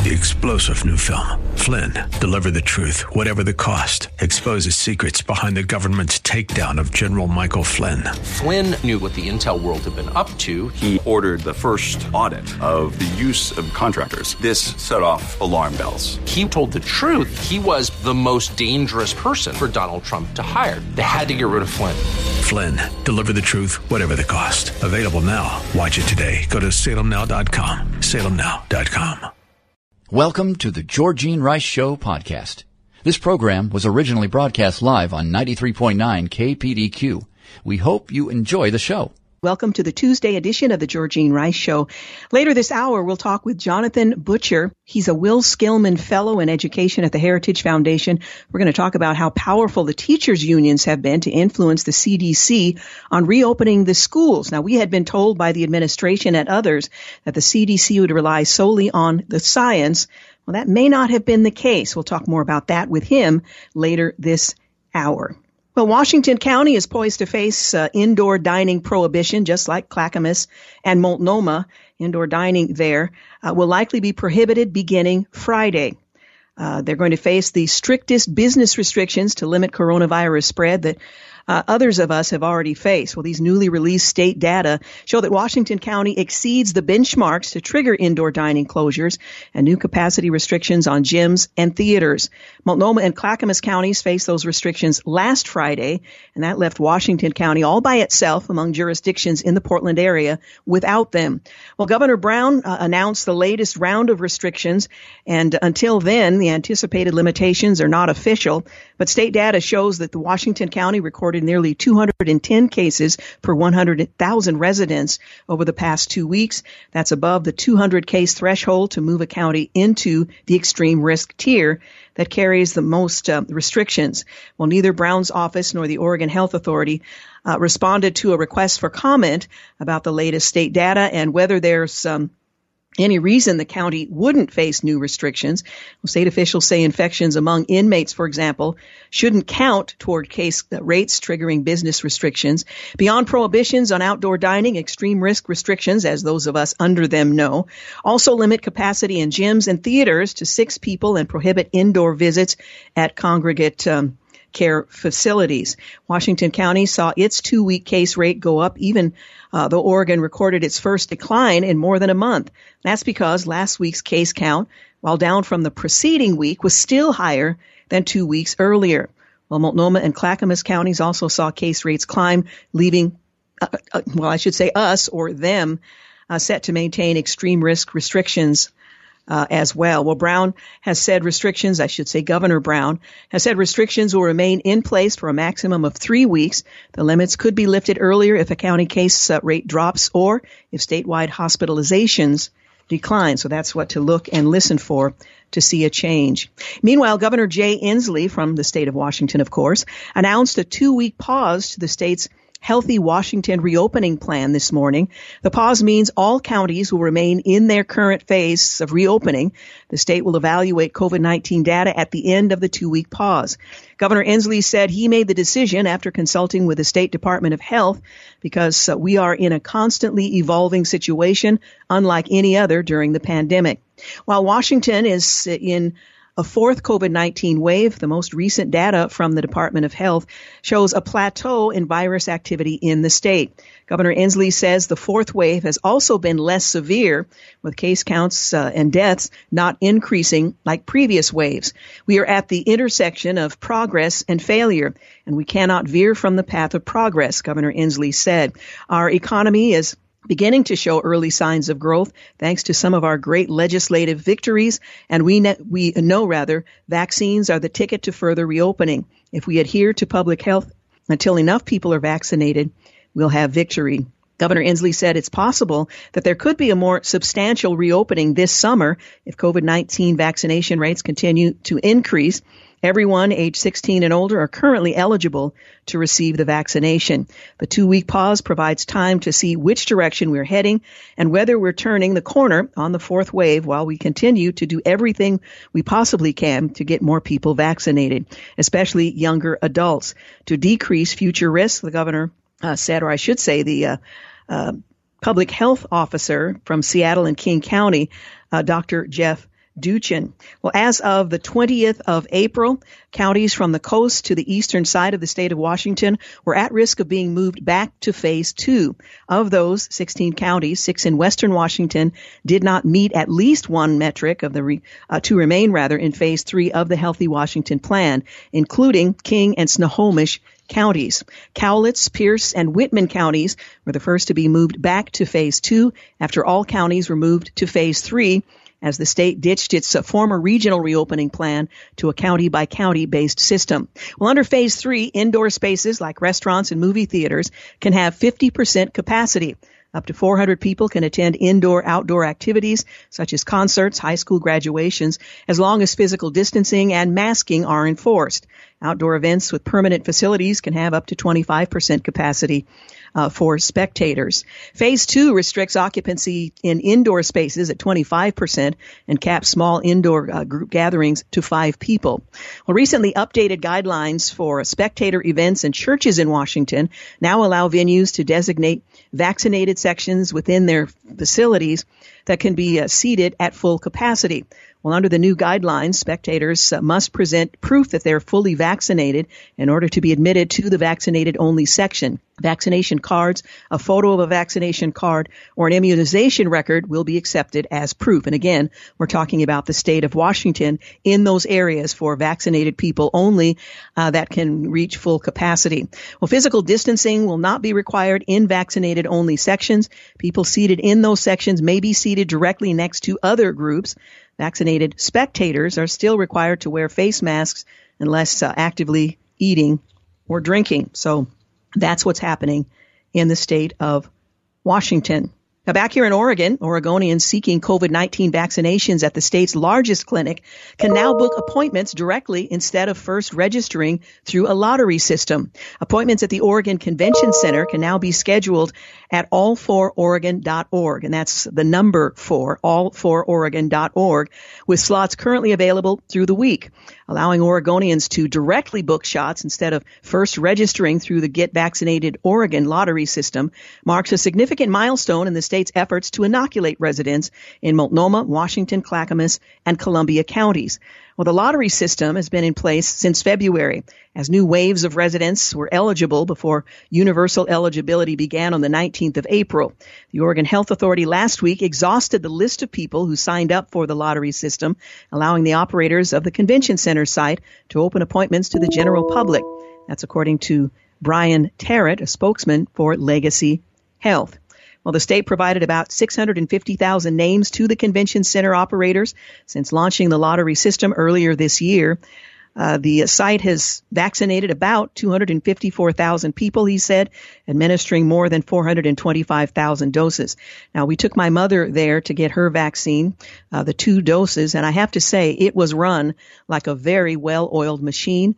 The explosive new film, Flynn, deliver the truth, whatever the cost, exposes secrets behind the government's takedown of General Michael Flynn. Flynn knew what the intel world had been up to. He ordered the first audit of the use of contractors. This set off alarm bells. He told the truth. He was the most dangerous person for Donald Trump to hire. They had to get rid of Flynn. Flynn, deliver the truth, whatever the cost. Available now. Watch it today. Go to salemnow.com. salemnow.com. Welcome to the Georgene Rice Show podcast. This program was originally broadcast live on 93.9 KPDQ. We hope you enjoy the show. Welcome to the Tuesday edition of the Georgene Rice Show. Later this hour, we'll talk with Jonathan Butcher. He's a Will Skillman Fellow in Education at the Heritage Foundation. We're going to talk about how powerful the teachers' unions have been to influence the CDC on reopening the schools. Now, we had been told by the administration and others that the CDC would rely solely on the science. Well, that may not have been the case. We'll talk more about that with him later this hour. Well, Washington County is poised to face indoor dining prohibition, just like Clackamas and Multnomah. Indoor dining there will likely be prohibited beginning Friday. They're going to face the strictest business restrictions to limit coronavirus spread that others of us have already faced. Well, these newly released state data show that Washington County exceeds the benchmarks to trigger indoor dining closures and new capacity restrictions on gyms and theaters. Multnomah and Clackamas counties faced those restrictions last Friday, and that left Washington County all by itself among jurisdictions in the Portland area without them. Well, Governor Brown announced the latest round of restrictions, and until then, the anticipated limitations are not official. But state data shows that the Washington County recorded nearly 210 cases per 100,000 residents over the past 2 weeks. That's above the 200 case threshold to move a county into the extreme risk tier that carries the most restrictions. Well, neither Brown's office nor the Oregon Health Authority responded to a request for comment about the latest state data and whether there's any reason the county wouldn't face new restrictions. Well, state officials say infections among inmates, for example, shouldn't count toward case rates triggering business restrictions. Beyond prohibitions on outdoor dining, extreme risk restrictions, as those of us under them know, also limit capacity in gyms and theaters to 6 people and prohibit indoor visits at congregate care facilities. Washington County saw its 2-week case rate go up even though Oregon recorded its first decline in more than a month. That's because last week's case count, while down from the preceding week, was still higher than 2 weeks earlier. Well, Multnomah and Clackamas counties also saw case rates climb, leaving, us or them set to maintain extreme risk restrictions as well. Well, Governor Brown has said restrictions will remain in place for a maximum of 3 weeks. The limits could be lifted earlier if a county case rate drops or if statewide hospitalizations decline. So that's what to look and listen for to see a change. Meanwhile, Governor Jay Inslee from the state of Washington, of course, announced a 2-week pause to the state's Healthy Washington reopening plan this morning. The pause means all counties will remain in their current phase of reopening. The state will evaluate COVID-19 data at the end of the 2-week pause. Governor Inslee said he made the decision after consulting with the State Department of Health because we are in a constantly evolving situation, unlike any other during the pandemic. While Washington is in a 4th COVID-19 wave, the most recent data from the Department of Health shows a plateau in virus activity in the state. Governor Inslee says the 4th wave has also been less severe, with case counts and deaths not increasing like previous waves. We are at the intersection of progress and failure, and we cannot veer from the path of progress, Governor Inslee said. Our economy is beginning to show early signs of growth thanks to some of our great legislative victories, and we know vaccines are the ticket to further reopening. If we adhere to public health until enough people are vaccinated, we'll have victory. Governor Inslee said it's possible that there could be a more substantial reopening this summer if COVID-19 vaccination rates continue to increase. Everyone age 16 and older are currently eligible to receive the vaccination. The 2-week pause provides time to see which direction we're heading and whether we're turning the corner on the 4th wave while we continue to do everything we possibly can to get more people vaccinated, especially younger adults. To decrease future risks, the governor said, or I should say the public health officer from Seattle and King County, Dr. Jeff Duchin. Well, as of the 20th of April, counties from the coast to the eastern side of the state of Washington were at risk of being moved back to phase 2. Of those 16 counties, 6 in western Washington did not meet at least one metric of the to remain in phase 3 of the Healthy Washington Plan, including King and Snohomish counties. Cowlitz, Pierce, and Whitman counties were the first to be moved back to phase 2 after all counties were moved to phase 3 as the state ditched its former regional reopening plan to a county-by-county based system. Well, under phase 3, indoor spaces like restaurants and movie theaters can have 50% capacity. Up to 400 people can attend indoor-outdoor activities such as concerts, high school graduations, as long as physical distancing and masking are enforced. Outdoor events with permanent facilities can have up to 25% capacity for spectators. Phase 2 restricts occupancy in indoor spaces at 25% and caps small indoor group gatherings to 5 people. Well, recently updated guidelines for spectator events and churches in Washington now allow venues to designate vaccinated sections within their facilities that can be seated at full capacity. Well, under the new guidelines, spectators must present proof that they're fully vaccinated in order to be admitted to the vaccinated-only section. Vaccination cards, a photo of a vaccination card, or an immunization record will be accepted as proof. And again, we're talking about the state of Washington in those areas for vaccinated people only that can reach full capacity. Well, physical distancing will not be required in vaccinated-only sections. People seated in those sections may be seated directly next to other groups. Vaccinated spectators are still required to wear face masks unless actively eating or drinking. So that's what's happening in the state of Washington. Now, back here in Oregon, Oregonians seeking COVID-19 vaccinations at the state's largest clinic can now book appointments directly instead of first registering through a lottery system. Appointments at the Oregon Convention Center can now be scheduled at all4oregon.org, and that's the number 4, all4oregon.org, with slots currently available through the week, allowing Oregonians to directly book shots instead of first registering through the Get Vaccinated Oregon lottery system marks a significant milestone in the state's efforts to inoculate residents in Multnomah, Washington, Clackamas, and Columbia counties. Well, the lottery system has been in place since February, as new waves of residents were eligible before universal eligibility began on the 19th of April. The Oregon Health Authority last week exhausted the list of people who signed up for the lottery system, allowing the operators of the convention center site to open appointments to the general public. That's according to Brian Tarrant, a spokesman for Legacy Health. Well, the state provided about 650,000 names to the convention center operators since launching the lottery system earlier this year. The site has vaccinated about 254,000 people, he said, administering more than 425,000 doses. Now, we took my mother there to get her vaccine, the 2 doses, and I have to say it was run like a very well-oiled machine.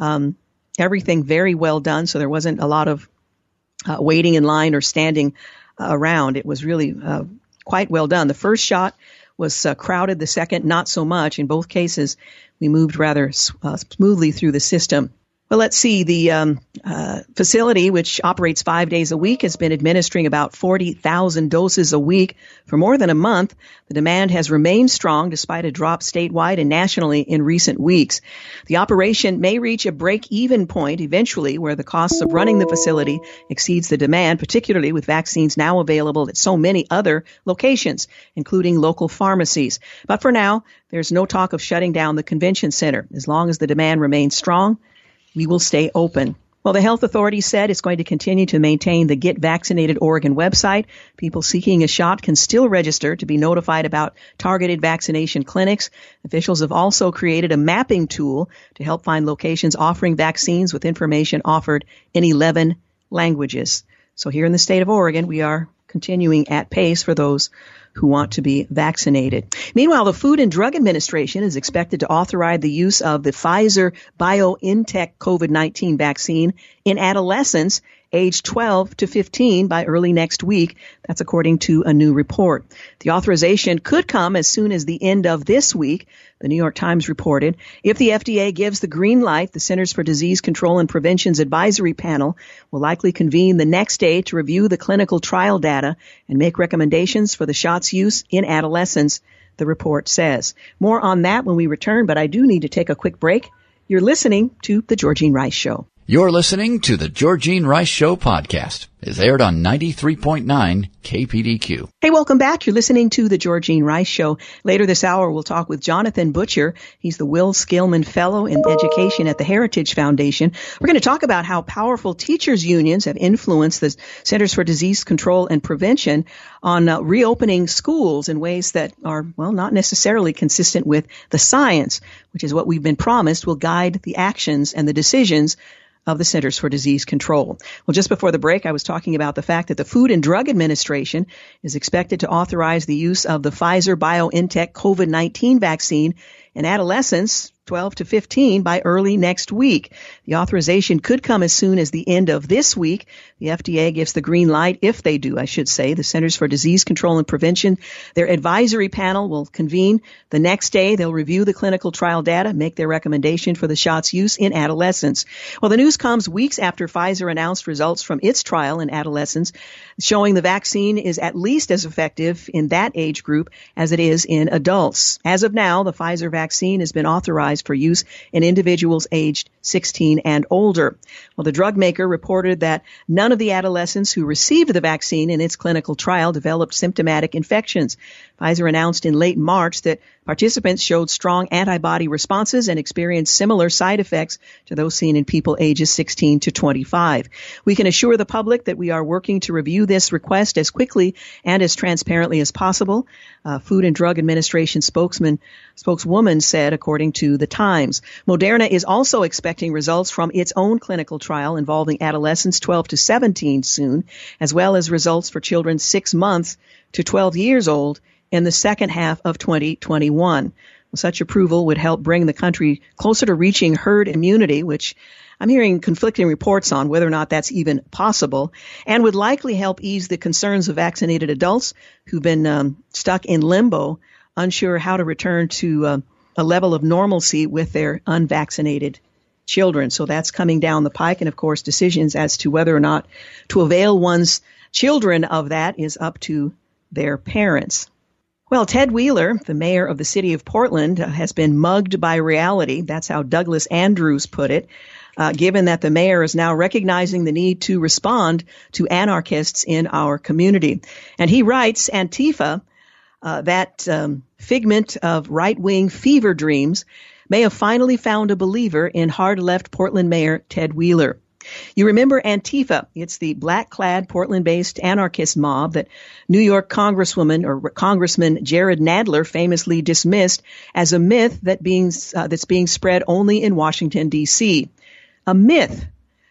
Everything very well done, so there wasn't a lot of waiting in line or standing around. It was really quite well done. The first shot was crowded. The second, not so much. In both cases, we moved rather smoothly through the system. Well, let's see. The facility, which operates 5 days a week, has been administering about 40,000 doses a week for more than a month. The demand has remained strong despite a drop statewide and nationally in recent weeks. The operation may reach a break-even point eventually where the costs of running the facility exceeds the demand, particularly with vaccines now available at so many other locations, including local pharmacies. But for now, there's no talk of shutting down the convention center. As long as the demand remains strong, we will stay open. Well, the health authority said it's going to continue to maintain the Get Vaccinated Oregon website. People seeking a shot can still register to be notified about targeted vaccination clinics. Officials have also created a mapping tool to help find locations offering vaccines with information offered in 11 languages. So here in the state of Oregon, we are continuing at pace for those who want to be vaccinated. Meanwhile, the Food and Drug Administration is expected to authorize the use of the Pfizer-BioNTech COVID-19 vaccine in adolescents aged 12 to 15 by early next week. That's according to a new report. The authorization could come as soon as the end of this week, the New York Times reported. If the FDA gives the green light, the Centers for Disease Control and Prevention's advisory panel will likely convene the next day to review the clinical trial data and make recommendations for the shot's use in adolescents. the report says. More on that when we return, but I do need to take a quick break. You're listening to The Georgene Rice Show. You're listening to the Georgene Rice Show podcast. It's aired on 93.9 KPDQ. Hey, welcome back. You're listening to the Georgene Rice Show. Later this hour, we'll talk with Jonathan Butcher. He's the Will Skillman Fellow in Education at the Heritage Foundation. We're going to talk about how powerful teachers' unions have influenced the Centers for Disease Control and Prevention on reopening schools in ways that are, well, not necessarily consistent with the science, which is what we've been promised will guide the actions and the decisions of the Centers for Disease Control. Well, just before the break, I was talking about the fact that the Food and Drug Administration is expected to authorize the use of the Pfizer-BioNTech COVID-19 vaccine in adolescents 12 to 15 by early next week. The authorization could come as soon as the end of this week. The FDA gives the green light, if they do, I should say. The Centers for Disease Control and Prevention, their advisory panel will convene the next day. They'll review the clinical trial data, make their recommendation for the shot's use in adolescents. Well, the news comes weeks after Pfizer announced results from its trial in adolescents, showing the vaccine is at least as effective in that age group as it is in adults. As of now, the Pfizer vaccine has been authorized for use in individuals aged 16 and older. Well, the drug maker reported that none of the adolescents who received the vaccine in its clinical trial developed symptomatic infections. Pfizer announced in late March that participants showed strong antibody responses and experienced similar side effects to those seen in people ages 16 to 25. We can assure the public that we are working to review this request as quickly and as transparently as possible. Food and Drug Administration spokeswoman said, according to The Times. Moderna is also expecting results from its own clinical trial involving adolescents 12 to 17 soon, as well as results for children 6 months to 12 years old in the second half of 2021. Such approval would help bring the country closer to reaching herd immunity, which I'm hearing conflicting reports on whether or not that's even possible, and would likely help ease the concerns of vaccinated adults who've been stuck in limbo, unsure how to return to a level of normalcy with their unvaccinated children. So that's coming down the pike. And, of course, decisions as to whether or not to avail one's children of that is up to their parents. Well, Ted Wheeler, the mayor of the city of Portland, has been mugged by reality. That's how Douglas Andrews put it, given that the mayor is now recognizing the need to respond to anarchists in our community. And he writes, Antifa, that figment of right-wing fever dreams, may have finally found a believer in hard-left Portland Mayor Ted Wheeler. You remember Antifa. It's the black-clad Portland-based anarchist mob that New York Congressman Jared Nadler famously dismissed as a myth that's being spread only in Washington, D.C. A myth.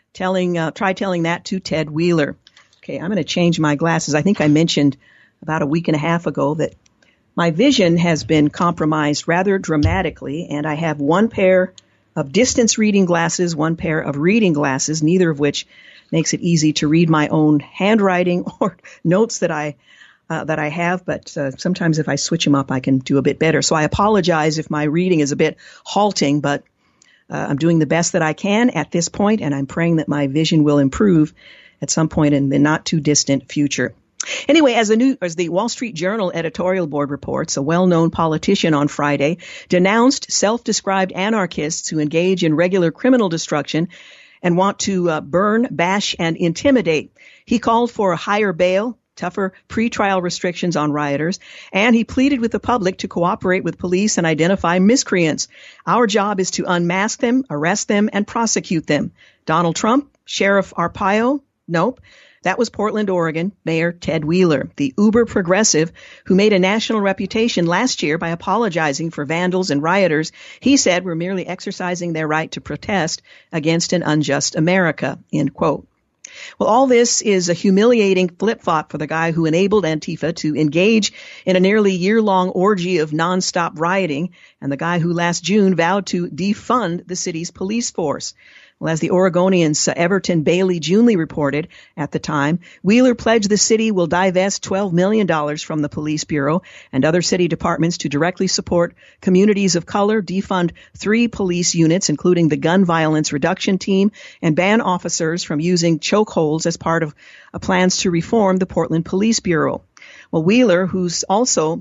Try telling that to Ted Wheeler. Okay, I'm going to change my glasses. I think I mentioned about a week and a half ago that my vision has been compromised rather dramatically, and I have one pair of distance reading glasses, one pair of reading glasses, neither of which makes it easy to read my own handwriting or notes that I have. But sometimes if I switch them up, I can do a bit better. So I apologize if my reading is a bit halting, but I'm doing the best that I can at this point, and I'm praying that my vision will improve at some point in the not too distant future. Anyway, as the Wall Street Journal editorial board reports, a well-known politician on Friday denounced self-described anarchists who engage in regular criminal destruction and want to burn, bash, and intimidate. He called for a higher bail, tougher pretrial restrictions on rioters, and he pleaded with the public to cooperate with police and identify miscreants. Our job is to unmask them, arrest them, and prosecute them. Donald Trump, Sheriff Arpaio? Nope. That was Portland, Oregon, Mayor Ted Wheeler, the uber progressive who made a national reputation last year by apologizing for vandals and rioters he said were merely exercising their right to protest against an unjust America, end quote. Well, all this is a humiliating flip-flop for the guy who enabled Antifa to engage in a nearly year-long orgy of nonstop rioting, and the guy who last June vowed to defund the city's police force. Well, as the Oregonian's Everton Bailey Junley reported at the time, Wheeler pledged the city will divest $12 million from the police bureau and other city departments to directly support communities of color, defund 3 police units, including the gun violence reduction team, and ban officers from using chokeholds as part of plans to reform the Portland Police Bureau. Well, Wheeler, who's also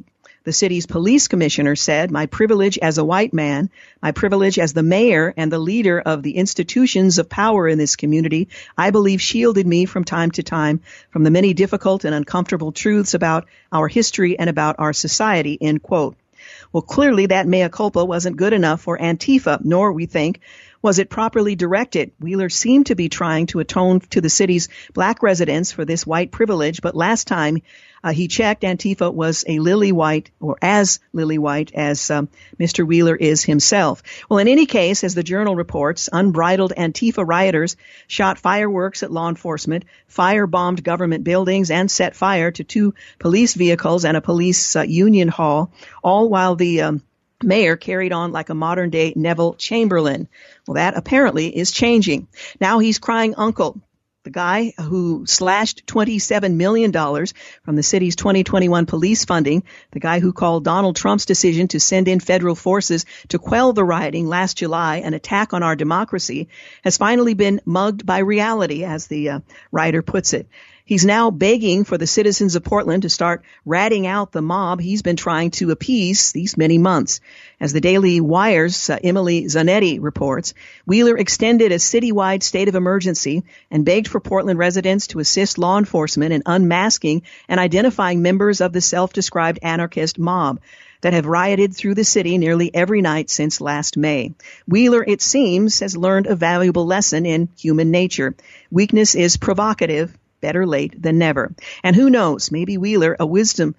The city's police commissioner said, "My privilege as a white man, my privilege as the mayor and the leader of the institutions of power in this community, I believe shielded me from time to time from the many difficult and uncomfortable truths about our history and about our society," end quote. Well, clearly that mea culpa wasn't good enough for Antifa, nor, we think, was it properly directed. Wheeler seemed to be trying to atone to the city's black residents for this white privilege, but last time he checked, Antifa was a lily white, or as lily white as Mr. Wheeler is himself. Well, in any case, as the Journal reports, unbridled Antifa rioters shot fireworks at law enforcement, firebombed government buildings, and set fire to 2 police vehicles and a police union hall, all while the mayor carried on like a modern-day Neville Chamberlain. Well, that apparently is changing. Now he's crying uncle. The guy who slashed $27 million from the city's 2021 police funding, the guy who called Donald Trump's decision to send in federal forces to quell the rioting last July an attack on our democracy, has finally been mugged by reality, as the writer puts it. He's now begging for the citizens of Portland to start ratting out the mob he's been trying to appease these many months. As the Daily Wire's Emily Zanetti reports, Wheeler extended a citywide state of emergency and begged for Portland residents to assist law enforcement in unmasking and identifying members of the self-described anarchist mob that have rioted through the city nearly every night since last May. Wheeler, it seems, has learned a valuable lesson in human nature. Weakness is provocative. Better late than never. And who knows, maybe Wheeler's wisdom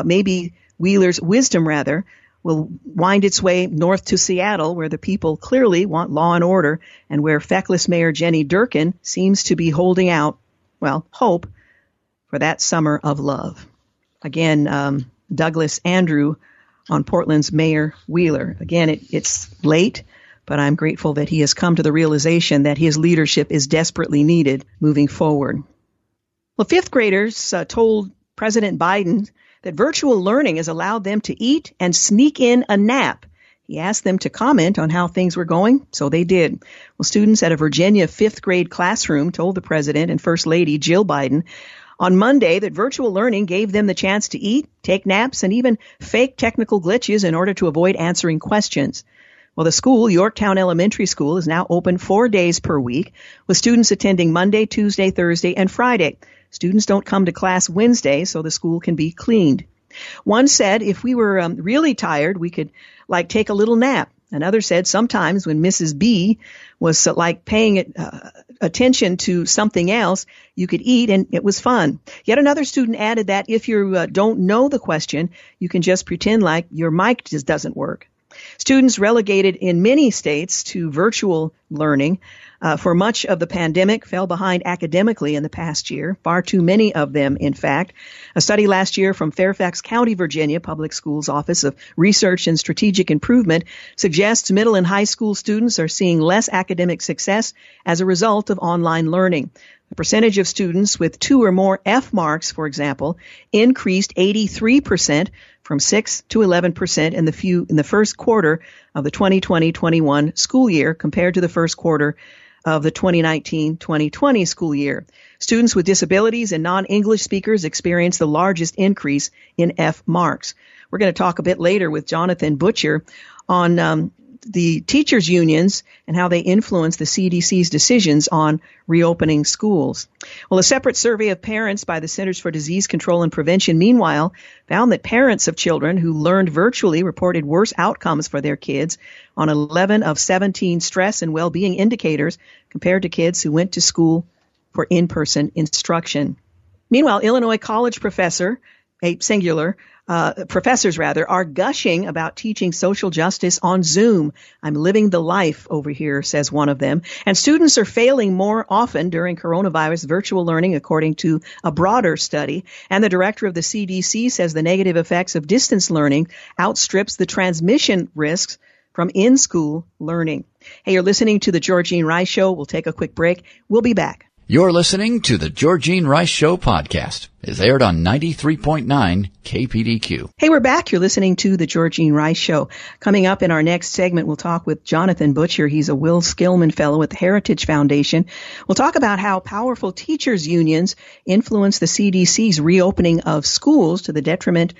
will wind its way north to Seattle, where the people clearly want law and order, and where feckless Mayor Jenny Durkan seems to be holding out, well, hope for that summer of love. Again, Douglas Andrew on Portland's Mayor Wheeler. Again, it's late, but I'm grateful that he has come to the realization that his leadership is desperately needed moving forward. Well, 5th graders told President Biden that virtual learning has allowed them to eat and sneak in a nap. He asked them to comment on how things were going, so they did. Well, students at a Virginia 5th grade classroom told the president and First Lady Jill Biden on Monday that virtual learning gave them the chance to eat, take naps, and even fake technical glitches in order to avoid answering questions. Well, the school, Yorktown Elementary School, is now open 4 days per week, with students attending Monday, Tuesday, Thursday, and Friday. Students don't come to class Wednesday, so the school can be cleaned. One said if we were really tired, we could, take a little nap. Another said sometimes when Mrs. B was paying attention to something else, you could eat and it was fun. Yet another student added that if you don't know the question, you can just pretend like your mic just doesn't work. Students relegated in many states to virtual learning for much of the pandemic fell behind academically in the past year, far too many of them, in fact. A study last year from Fairfax County, Virginia, Public Schools Office of Research and Strategic Improvement suggests middle and high school students are seeing less academic success as a result of online learning. The percentage of students with 2 or more F marks, for example, increased 83% from 6 to 11% in the first quarter of the 2020-21 school year compared to the first quarter of the 2019-2020 school year. Students with disabilities and non-English speakers experienced the largest increase in F marks. We're going to talk a bit later with Jonathan Butcher on the teachers' unions and how they influence the CDC's decisions on reopening schools. Well, a separate survey of parents by the Centers for Disease Control and Prevention, meanwhile, found that parents of children who learned virtually reported worse outcomes for their kids on 11 of 17 stress and well-being indicators compared to kids who went to school for in-person instruction. Meanwhile, Illinois college professors are gushing about teaching social justice on Zoom. I'm living the life over here, says one of them. And students are failing more often during coronavirus virtual learning, according to a broader study. And the director of the CDC says the negative effects of distance learning outstrips the transmission risks from in-school learning. Hey, you're listening to the Georgene Rice Show. We'll take a quick break. We'll be back. You're listening to the Georgene Rice Show podcast. It's aired on 93.9 KPDQ. Hey, we're back. You're listening to the Georgene Rice Show. Coming up in our next segment, we'll talk with Jonathan Butcher. He's a Will Skillman Fellow at the Heritage Foundation. We'll talk about how powerful teachers' unions influence the CDC's reopening of schools to the detriment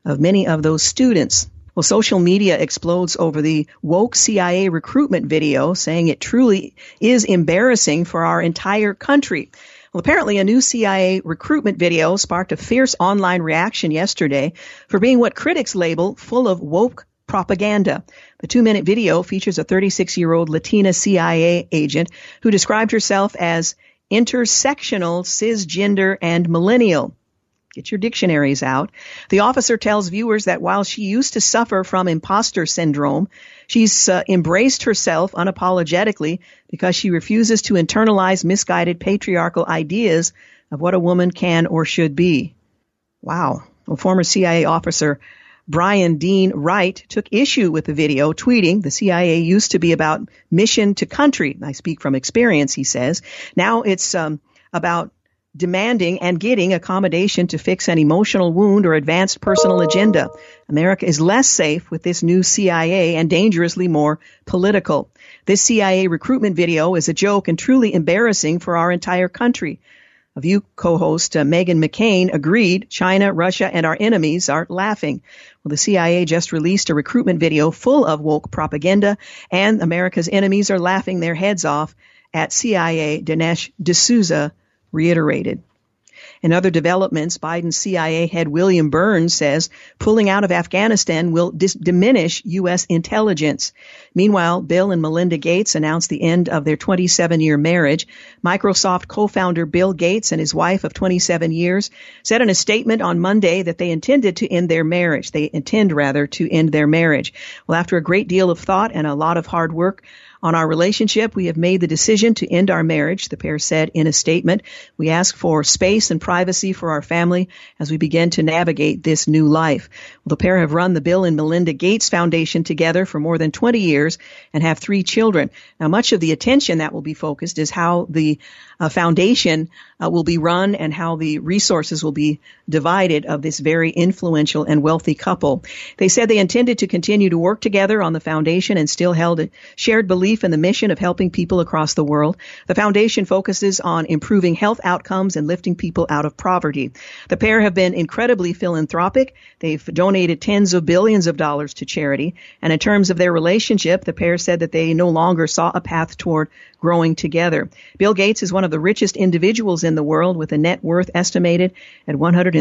of many of those students. Well, social media explodes over the woke CIA recruitment video, saying it truly is embarrassing for our entire country. Well, apparently a new CIA recruitment video sparked a fierce online reaction yesterday for being what critics label full of woke propaganda. The 2-minute video features a 36-year-old Latina CIA agent who described herself as intersectional, cisgender, and millennial. Get your dictionaries out. The officer tells viewers that while she used to suffer from imposter syndrome, she's embraced herself unapologetically because she refuses to internalize misguided patriarchal ideas of what a woman can or should be. Wow. Well, former CIA officer Brian Dean Wright took issue with the video, tweeting, "The CIA used to be about mission to country. I speak from experience," he says. Now it's about demanding and getting accommodation to fix an emotional wound or advanced personal agenda. America is less safe with this new CIA and dangerously more political. This CIA recruitment video is a joke and truly embarrassing for our entire country. A View co-host Meghan McCain agreed China, Russia, and our enemies are laughing. Well, the CIA just released a recruitment video full of woke propaganda, and America's enemies are laughing their heads off at CIA. Dinesh D'Souza reiterated. In other developments, Biden's CIA head William Burns says pulling out of Afghanistan will diminish U.S. intelligence. Meanwhile, Bill and Melinda Gates announced the end of their 27-year marriage. Microsoft co-founder Bill Gates and his wife of 27 years said in a statement on Monday that they intended to end their marriage. They intend to end their marriage. Well, after a great deal of thought and a lot of hard work on our relationship, we have made the decision to end our marriage, the pair said in a statement. We ask for space and privacy for our family as we begin to navigate this new life. Well, the pair have run the Bill and Melinda Gates Foundation together for more than 20 years and have 3 children. Now, much of the attention that will be focused is how the foundation will be run and how the resources will be divided of this very influential and wealthy couple. They said they intended to continue to work together on the foundation and still held a shared belief in the mission of helping people across the world. The foundation focuses on improving health outcomes and lifting people out of poverty. The pair have been incredibly philanthropic. They've donated tens of billions of dollars to charity. And in terms of their relationship, the pair said that they no longer saw a path toward growing together. Bill Gates is one of the richest individuals in the world with a net worth estimated at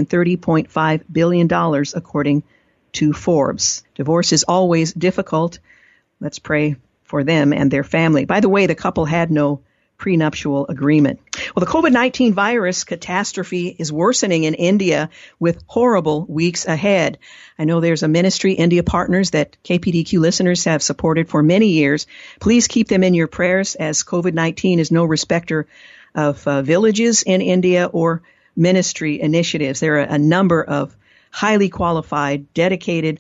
$130.5 billion, according to Forbes. Divorce is always difficult. Let's pray for them and their family. By the way, the couple had no prenuptial agreement. Well, the COVID-19 virus catastrophe is worsening in India with horrible weeks ahead. I know there's a ministry, India Partners, that KPDQ listeners have supported for many years. Please keep them in your prayers, as COVID-19 is no respecter of villages in India or ministry initiatives. There are a number of highly qualified, dedicated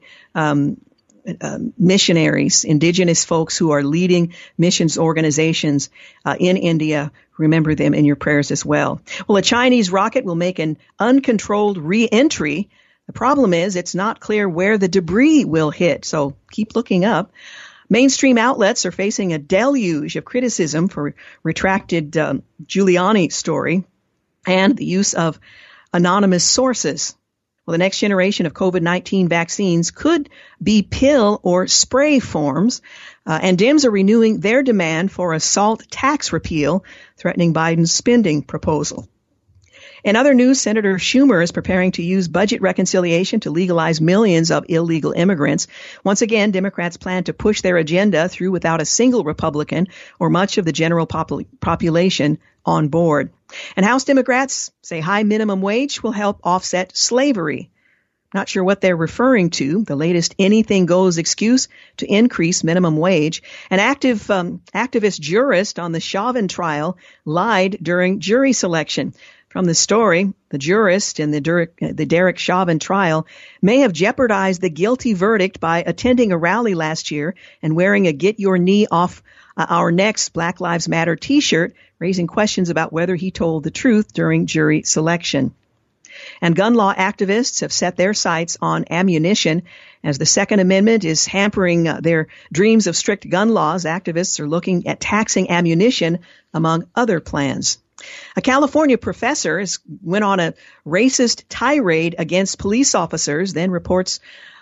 missionaries, indigenous folks who are leading missions organizations in India. Remember them in your prayers as well. Well, a Chinese rocket will make an uncontrolled re-entry. The problem is it's not clear where the debris will hit, so keep looking up. Mainstream outlets are facing a deluge of criticism for retracted Giuliani story and the use of anonymous sources. Well, the next generation of COVID-19 vaccines could be pill or spray forms, and Dems are renewing their demand for a SALT tax repeal, threatening Biden's spending proposal. In other news, Senator Schumer is preparing to use budget reconciliation to legalize millions of illegal immigrants. Once again, Democrats plan to push their agenda through without a single Republican or much of the general population on board. And House Democrats say high minimum wage will help offset slavery. Not sure what they're referring to. The latest anything goes excuse to increase minimum wage. An activist jurist on the Chauvin trial lied during jury selection. From the story, the jurist in the Derek Chauvin trial may have jeopardized the guilty verdict by attending a rally last year and wearing a Get Your Knee Off Our Necks Black Lives Matter t-shirt, raising questions about whether he told the truth during jury selection. And gun law activists have set their sights on ammunition. As the Second Amendment is hampering their dreams of strict gun laws, activists are looking at taxing ammunition, among other plans. A California professor went on a racist tirade against police officers, then reports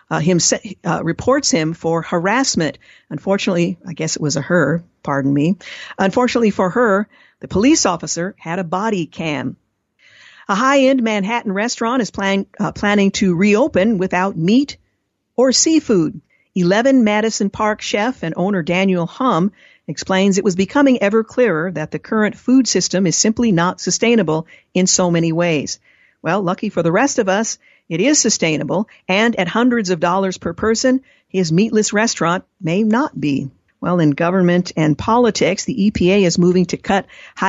him for harassment. Unfortunately, I guess it was a her, pardon me. Unfortunately for her, the police officer had a body cam. A high-end Manhattan restaurant is planning to reopen without meat or seafood. 11 Madison Park chef and owner Daniel Hum explains it was becoming ever clearer that the current food system is simply not sustainable in so many ways. Well, lucky for the rest of us, it is sustainable, and at hundreds of dollars per person, his meatless restaurant may not be. Well, in government and politics, the EPA is moving to cut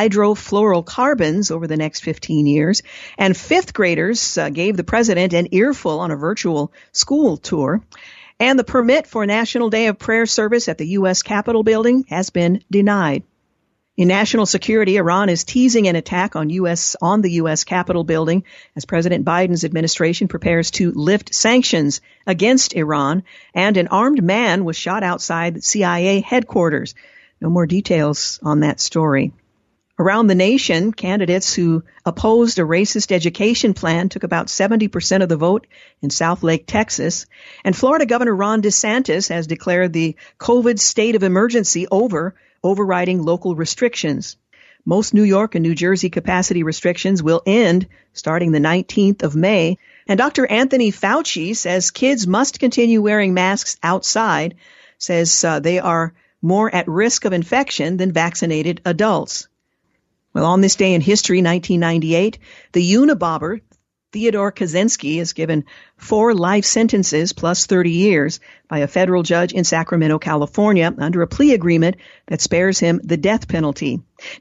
hydrofluorocarbons over the next 15 years, and fifth graders gave the president an earful on a virtual school tour. And the permit for National Day of Prayer service at the U.S. Capitol building has been denied. In national security, Iran is teasing an attack on the U.S. Capitol building as President Biden's administration prepares to lift sanctions against Iran, and an armed man was shot outside CIA headquarters. No more details on that story. Around the nation, candidates who opposed a racist education plan took about 70% of the vote in Southlake, Texas. And Florida Governor Ron DeSantis has declared the COVID state of emergency overriding local restrictions. Most New York and New Jersey capacity restrictions will end starting the 19th of May. And Dr. Anthony Fauci says kids must continue wearing masks outside, says they are more at risk of infection than vaccinated adults. Well, on this day in history, 1998, the Unabomber Theodore Kaczynski is given 4 life sentences plus 30 years by a federal judge in Sacramento, California, under a plea agreement that spares him the death penalty.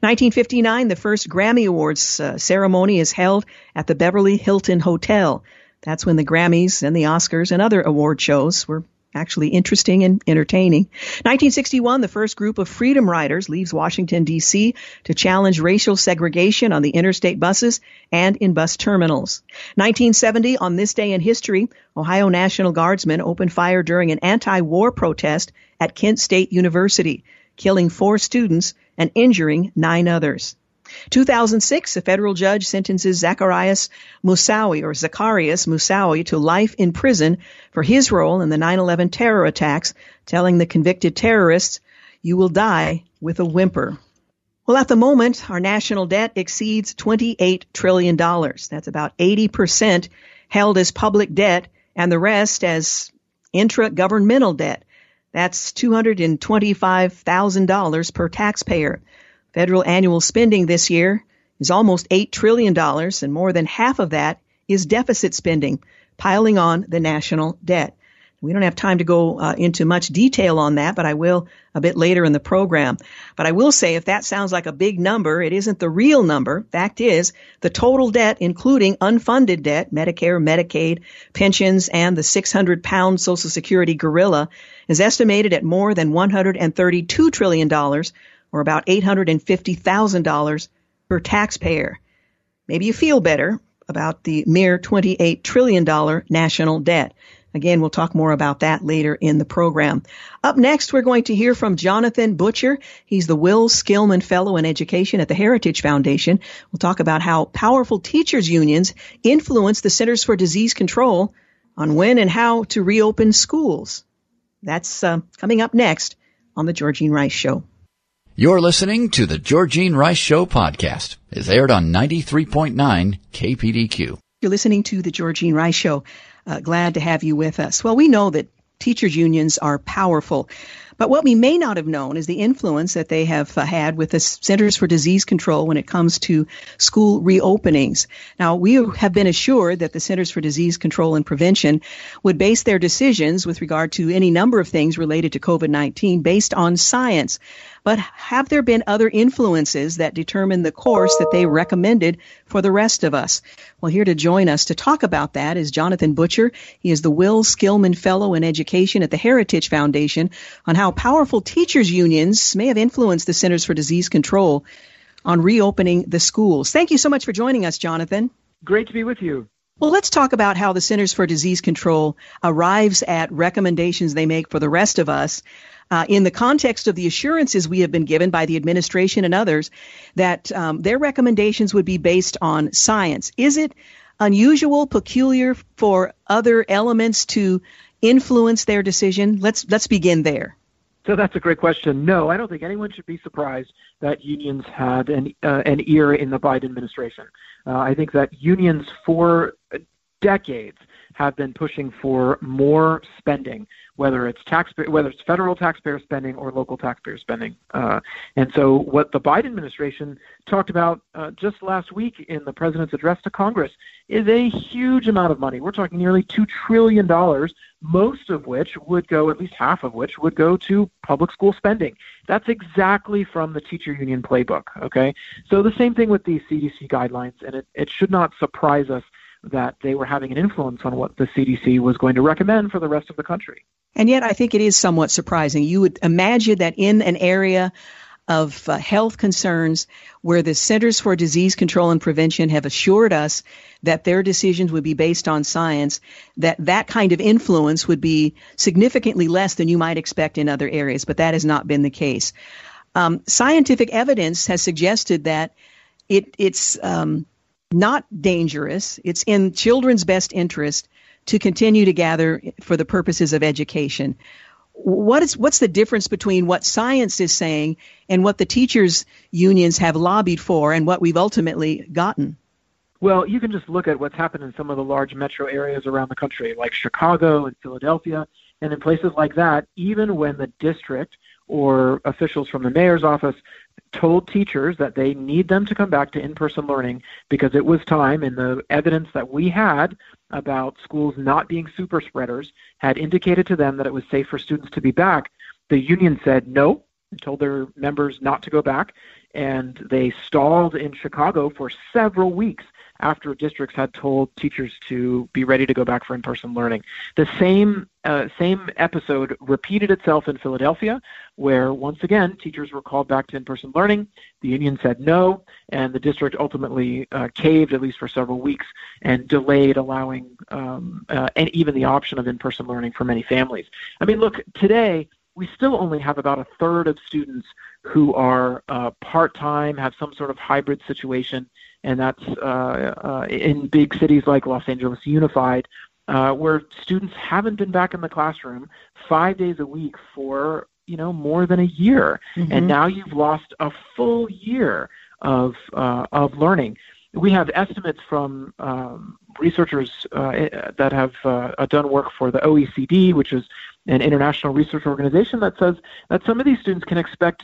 1959, the first Grammy Awards ceremony is held at the Beverly Hilton Hotel. That's when the Grammys and the Oscars and other award shows were actually interesting and entertaining. 1961, the first group of freedom riders leaves Washington, D.C. to challenge racial segregation on the interstate buses and in bus terminals. 1970, on this day in history, Ohio National Guardsmen opened fire during an anti-war protest at Kent State University, killing 4 students and injuring 9 others. 2006, a federal judge sentences Zacharias Moussaoui to life in prison for his role in the 9/11 terror attacks, telling the convicted terrorists, "You will die with a whimper." Well, at the moment, our national debt exceeds $28 trillion. That's about 80% held as public debt and the rest as intra-governmental debt. That's $225,000 per taxpayer. Federal annual spending this year is almost $8 trillion, and more than half of that is deficit spending, piling on the national debt. We don't have time to go into much detail on that, but I will a bit later in the program. But I will say if that sounds like a big number, it isn't the real number. Fact is, the total debt, including unfunded debt, Medicare, Medicaid, pensions, and the 600-pound Social Security gorilla, is estimated at more than $132 trillion, or about $850,000 per taxpayer. Maybe you feel better about the mere $28 trillion national debt. Again, we'll talk more about that later in the program. Up next, we're going to hear from Jonathan Butcher. He's the Will Skillman Fellow in Education at the Heritage Foundation. We'll talk about how powerful teachers' unions influence the Centers for Disease Control on when and how to reopen schools. That's coming up next on The Georgene Rice Show. You're listening to the Georgene Rice Show podcast. It's aired on 93.9 KPDQ. You're listening to the Georgene Rice Show. Glad to have you with us. Well, we know that teachers' unions are powerful, but what we may not have known is the influence that they have had with the Centers for Disease Control when it comes to school reopenings. Now, we have been assured that the Centers for Disease Control and Prevention would base their decisions with regard to any number of things related to COVID-19 based on science. But have there been other influences that determine the course that they recommended for the rest of us? Well, here to join us to talk about that is Jonathan Butcher. He is the Will Skillman Fellow in Education at the Heritage Foundation on how powerful teachers' unions may have influenced the Centers for Disease Control on reopening the schools. Thank you so much for joining us, Jonathan. Great to be with you. Well, let's talk about how the Centers for Disease Control arrives at recommendations they make for the rest of us. in the context of the assurances we have been given by the administration and others that their recommendations would be based on science. Is it unusual, peculiar for other elements to influence their decision? Let's begin there. So that's a great question. No, I don't think anyone should be surprised that unions had an ear in the Biden administration. I think that unions for decades have been pushing for more spending, whether it's federal taxpayer spending or local taxpayer spending. And so what the Biden administration talked about just last week in the president's address to Congress is a huge amount of money. We're talking nearly $2 trillion, most of which would go, at least half of which would go to public school spending. That's exactly from the teacher union playbook, okay? So the same thing with the CDC guidelines, and it should not surprise us that they were having an influence on what the CDC was going to recommend for the rest of the country. And yet I think it is somewhat surprising. You would imagine that in an area of health concerns where the Centers for Disease Control and Prevention have assured us that their decisions would be based on science, that kind of influence would be significantly less than you might expect in other areas, but that has not been the case. Scientific evidence has suggested that it's not dangerous. It's in children's best interest to continue to gather for the purposes of education. What's the difference between what science is saying and what the teachers' unions have lobbied for and what we've ultimately gotten? Well, you can just look at what's happened in some of the large metro areas around the country, like Chicago and Philadelphia, and in places like that, even when the district or officials from the mayor's office told teachers that they need them to come back to in-person learning because it was time, and the evidence that we had about schools not being super spreaders had indicated to them that it was safe for students to be back, the union said no, and told their members not to go back, and they stalled in Chicago for several weeks after districts had told teachers to be ready to go back for in-person learning. The same episode repeated itself in Philadelphia, where once again teachers were called back to in-person learning. The union said no, and the district ultimately caved, at least for several weeks, and delayed allowing and even the option of in-person learning for many families. I mean, look, today we still only have about a third of students who are part-time, have some sort of hybrid situation, and that's in big cities like Los Angeles Unified, where students haven't been back in the classroom 5 days a week for more than a year, and now you've lost a full year of learning. We have estimates from researchers that have done work for the OECD, which is an international research organization, that says that some of these students can expect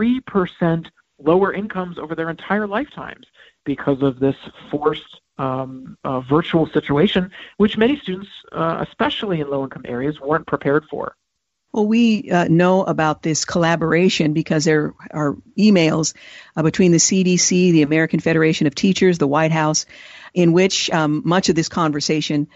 3% lower incomes over their entire lifetimes because of this forced virtual situation, which many students, especially in low-income areas, weren't prepared for. Well, we know about this collaboration because there are emails between the CDC, the American Federation of Teachers, the White House, in which much of this conversation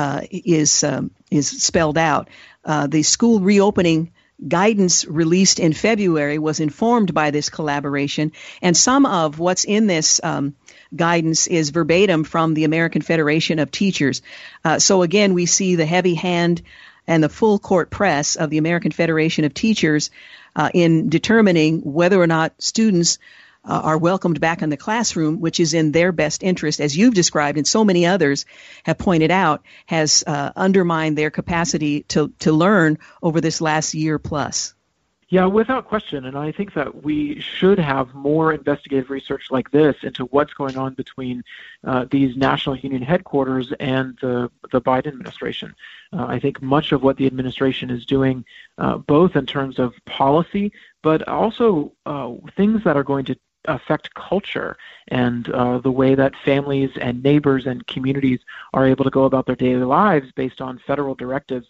is spelled out. The school reopening guidance released in February was informed by this collaboration, and some of what's in this guidance is verbatim from the American Federation of Teachers. So again, we see the heavy hand and the full court press of the American Federation of Teachers in determining whether or not students are welcomed back in the classroom, which is in their best interest, as you've described and so many others have pointed out, has undermined their capacity to learn over this last year plus. Yeah, without question. And I think that we should have more investigative research like this into what's going on between these national union headquarters and the Biden administration. I think much of what the administration is doing, both in terms of policy, but also things that are going to affect culture and the way that families and neighbors and communities are able to go about their daily lives based on federal directives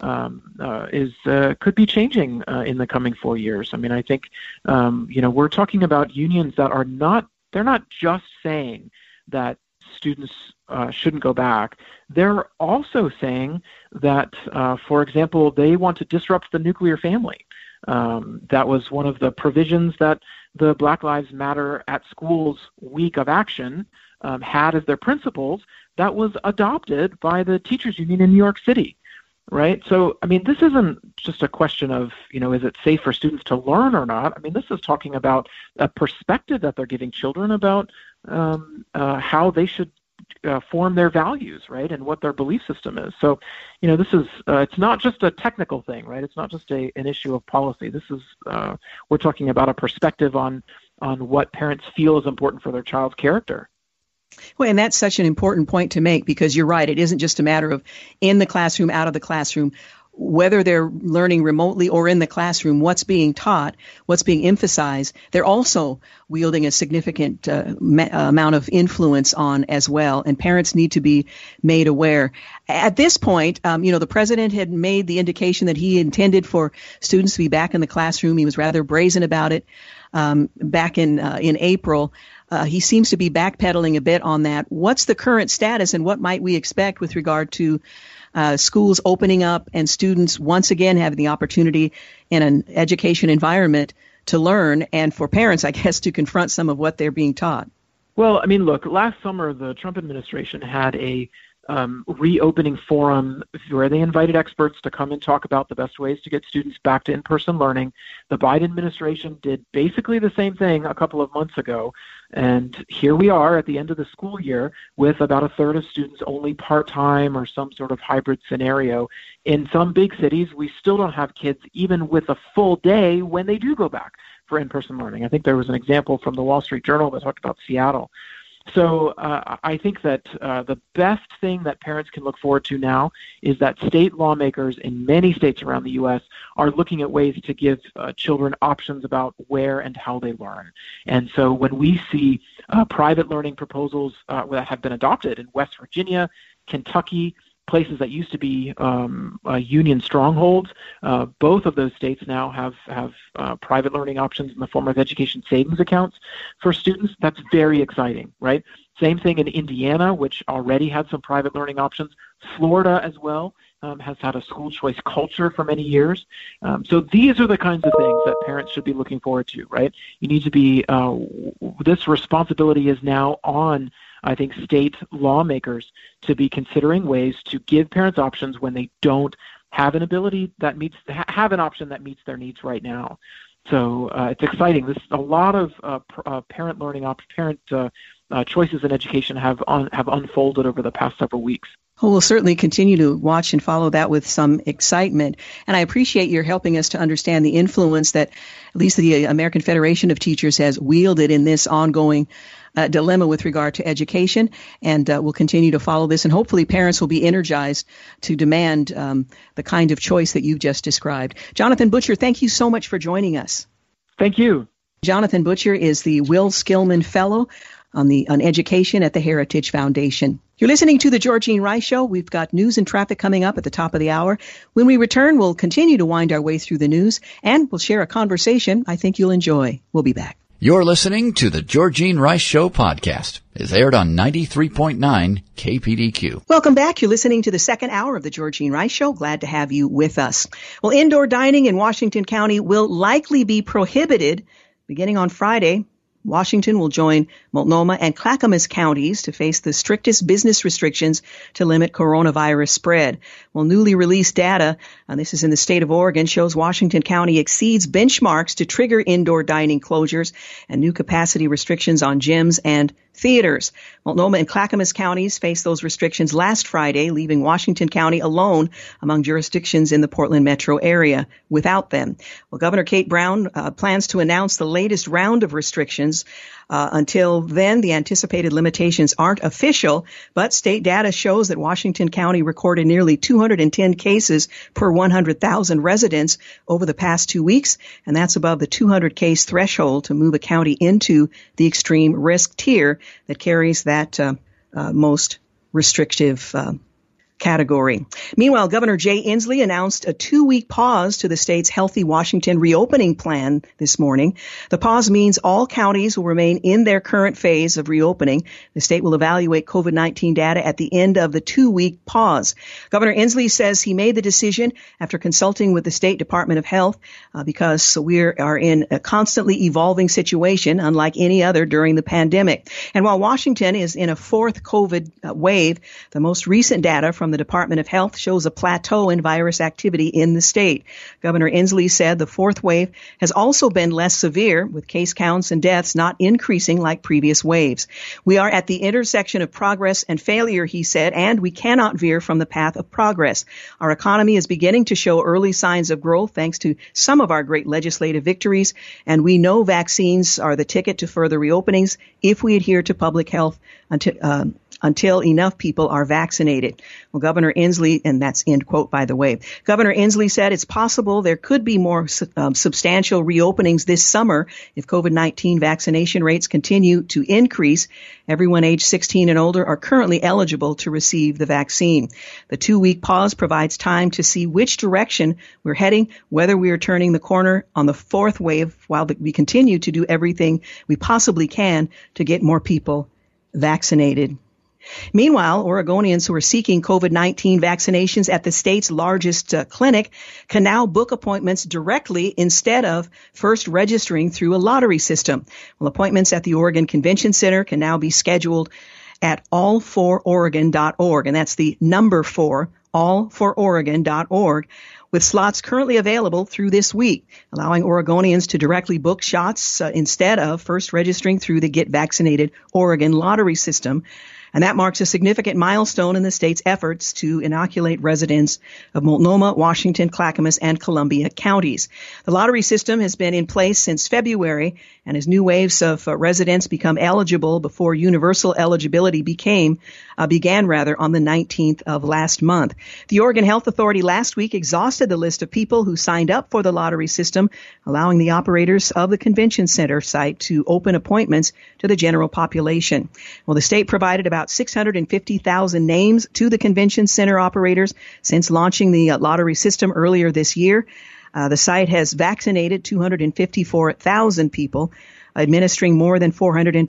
could be changing in the coming 4 years. I mean, I think we're talking about unions that are they're not just saying that students shouldn't go back. They're also saying that, for example, they want to disrupt the nuclear family. That was one of the provisions that the Black Lives Matter at Schools Week of Action had as their principles that was adopted by the teachers union in New York City. right? So, I mean, this isn't just a question of, is it safe for students to learn or not? I mean, this is talking about a perspective that they're giving children about how they should form their values, right, and what their belief system is. So, this is it's not just a technical thing, right? It's not just an issue of policy. This is we're talking about a perspective on what parents feel is important for their child's character. Well, and that's such an important point to make, because you're right. It isn't just a matter of in the classroom, out of the classroom, whether they're learning remotely or in the classroom, what's being taught, what's being emphasized. They're also wielding a significant amount of influence on as well, and parents need to be made aware. At this point, the president had made the indication that he intended for students to be back in the classroom. He was rather brazen about it back in April. He seems to be backpedaling a bit on that. What's the current status, and what might we expect with regard to schools opening up and students once again having the opportunity in an education environment to learn, and for parents, I guess, to confront some of what they're being taught? Well, I mean, look, last summer the Trump administration had a reopening forum where they invited experts to come and talk about the best ways to get students back to in-person learning. The Biden administration did basically the same thing a couple of months ago. And here we are at the end of the school year with about a third of students only part-time or some sort of hybrid scenario. In some big cities, we still don't have kids even with a full day when they do go back for in-person learning. I think there was an example from the Wall Street Journal that talked about Seattle. So I think that the best thing that parents can look forward to now is that state lawmakers in many states around the U.S. are looking at ways to give children options about where and how they learn. And so when we see private learning proposals that have been adopted in West Virginia, Kentucky, places that used to be union strongholds, both of those states now have private learning options in the form of education savings accounts for students. That's very exciting, right? Same thing in Indiana, which already had some private learning options. Florida as well has had a school choice culture for many years. So these are the kinds of things that parents should be looking forward to, right? You need to be, this responsibility is now on, I think, state lawmakers to be considering ways to give parents options when they don't have an ability that have an option that meets their needs right now. So it's exciting. This a lot of parent learning parent choices in education have unfolded over the past several weeks. Well, we'll certainly continue to watch and follow that with some excitement. And I appreciate your helping us to understand the influence that at least the American Federation of Teachers has wielded in this ongoing dilemma with regard to education. And we'll continue to follow this. And hopefully parents will be energized to demand the kind of choice that you've just described. Jonathan Butcher, thank you so much for joining us. Thank you. Jonathan Butcher is the Will Skillman Fellow on education at the Heritage Foundation. You're listening to the Georgene Rice Show. We've got news and traffic coming up at the top of the hour. When we return, we'll continue to wind our way through the news, and we'll share a conversation I think you'll enjoy. We'll be back. You're listening to the Georgene Rice Show podcast. It's aired on 93.9 KPDQ. Welcome back. You're listening to the second hour of the Georgene Rice Show. Glad to have you with us. Well, indoor dining in Washington County will likely be prohibited beginning on Friday. Washington will join Multnomah and Clackamas counties to face the strictest business restrictions to limit coronavirus spread. Well, newly released data, and this is in the state of Oregon, shows Washington County exceeds benchmarks to trigger indoor dining closures and new capacity restrictions on gyms and theaters. Multnomah and Clackamas counties faced those restrictions last Friday, leaving Washington County alone among jurisdictions in the Portland metro area without them. Well, Governor Kate Brown plans to announce the latest round of restrictions. Until then, the anticipated limitations aren't official, but state data shows that Washington County recorded nearly 210 cases per 100,000 residents over the past 2 weeks, and that's above the 200 case threshold to move a county into the extreme risk tier that carries that most restrictive category. Meanwhile, Governor Jay Inslee announced a 2-week pause to the state's Healthy Washington reopening plan this morning. The pause means all counties will remain in their current phase of reopening. The state will evaluate COVID-19 data at the end of the 2-week pause. Governor Inslee says he made the decision after consulting with the State Department of Health because we are in a constantly evolving situation, unlike any other during the pandemic. And while Washington is in a fourth COVID wave, the most recent data from from the Department of Health shows a plateau in virus activity in the state. Governor Inslee said the fourth wave has also been less severe, with case counts and deaths not increasing like previous waves. We are at the intersection of progress and failure, he said, and we cannot veer from the path of progress. Our economy is beginning to show early signs of growth thanks to some of our great legislative victories, and we know vaccines are the ticket to further reopenings if we adhere to public health until enough people are vaccinated. Well, Governor Inslee, and that's end quote, by the way, Governor Inslee said it's possible there could be more substantial reopenings this summer if COVID-19 vaccination rates continue to increase. Everyone age 16 and older are currently eligible to receive the vaccine. The 2-week pause provides time to see which direction we're heading, whether we are turning the corner on the fourth wave while we continue to do everything we possibly can to get more people vaccinated. Meanwhile, Oregonians who are seeking COVID-19 vaccinations at the state's largest clinic can now book appointments directly instead of first registering through a lottery system. Well, appointments at the Oregon Convention Center can now be scheduled at all4oregon.org, and that's the number 4, all4oregon.org, with slots currently available through this week, allowing Oregonians to directly book shots instead of first registering through the Get Vaccinated Oregon lottery system. And that marks a significant milestone in the state's efforts to inoculate residents of Multnomah, Washington, Clackamas, and Columbia counties. The lottery system has been in place since February, and as new waves of residents become eligible before universal eligibility began on the 19th of last month. The Oregon Health Authority last week exhausted the list of people who signed up for the lottery system, allowing the operators of the convention center site to open appointments to the general population. Well, the state provided about 650,000 names to the convention center operators since launching the lottery system earlier this year. The site has vaccinated 254,000 people, administering more than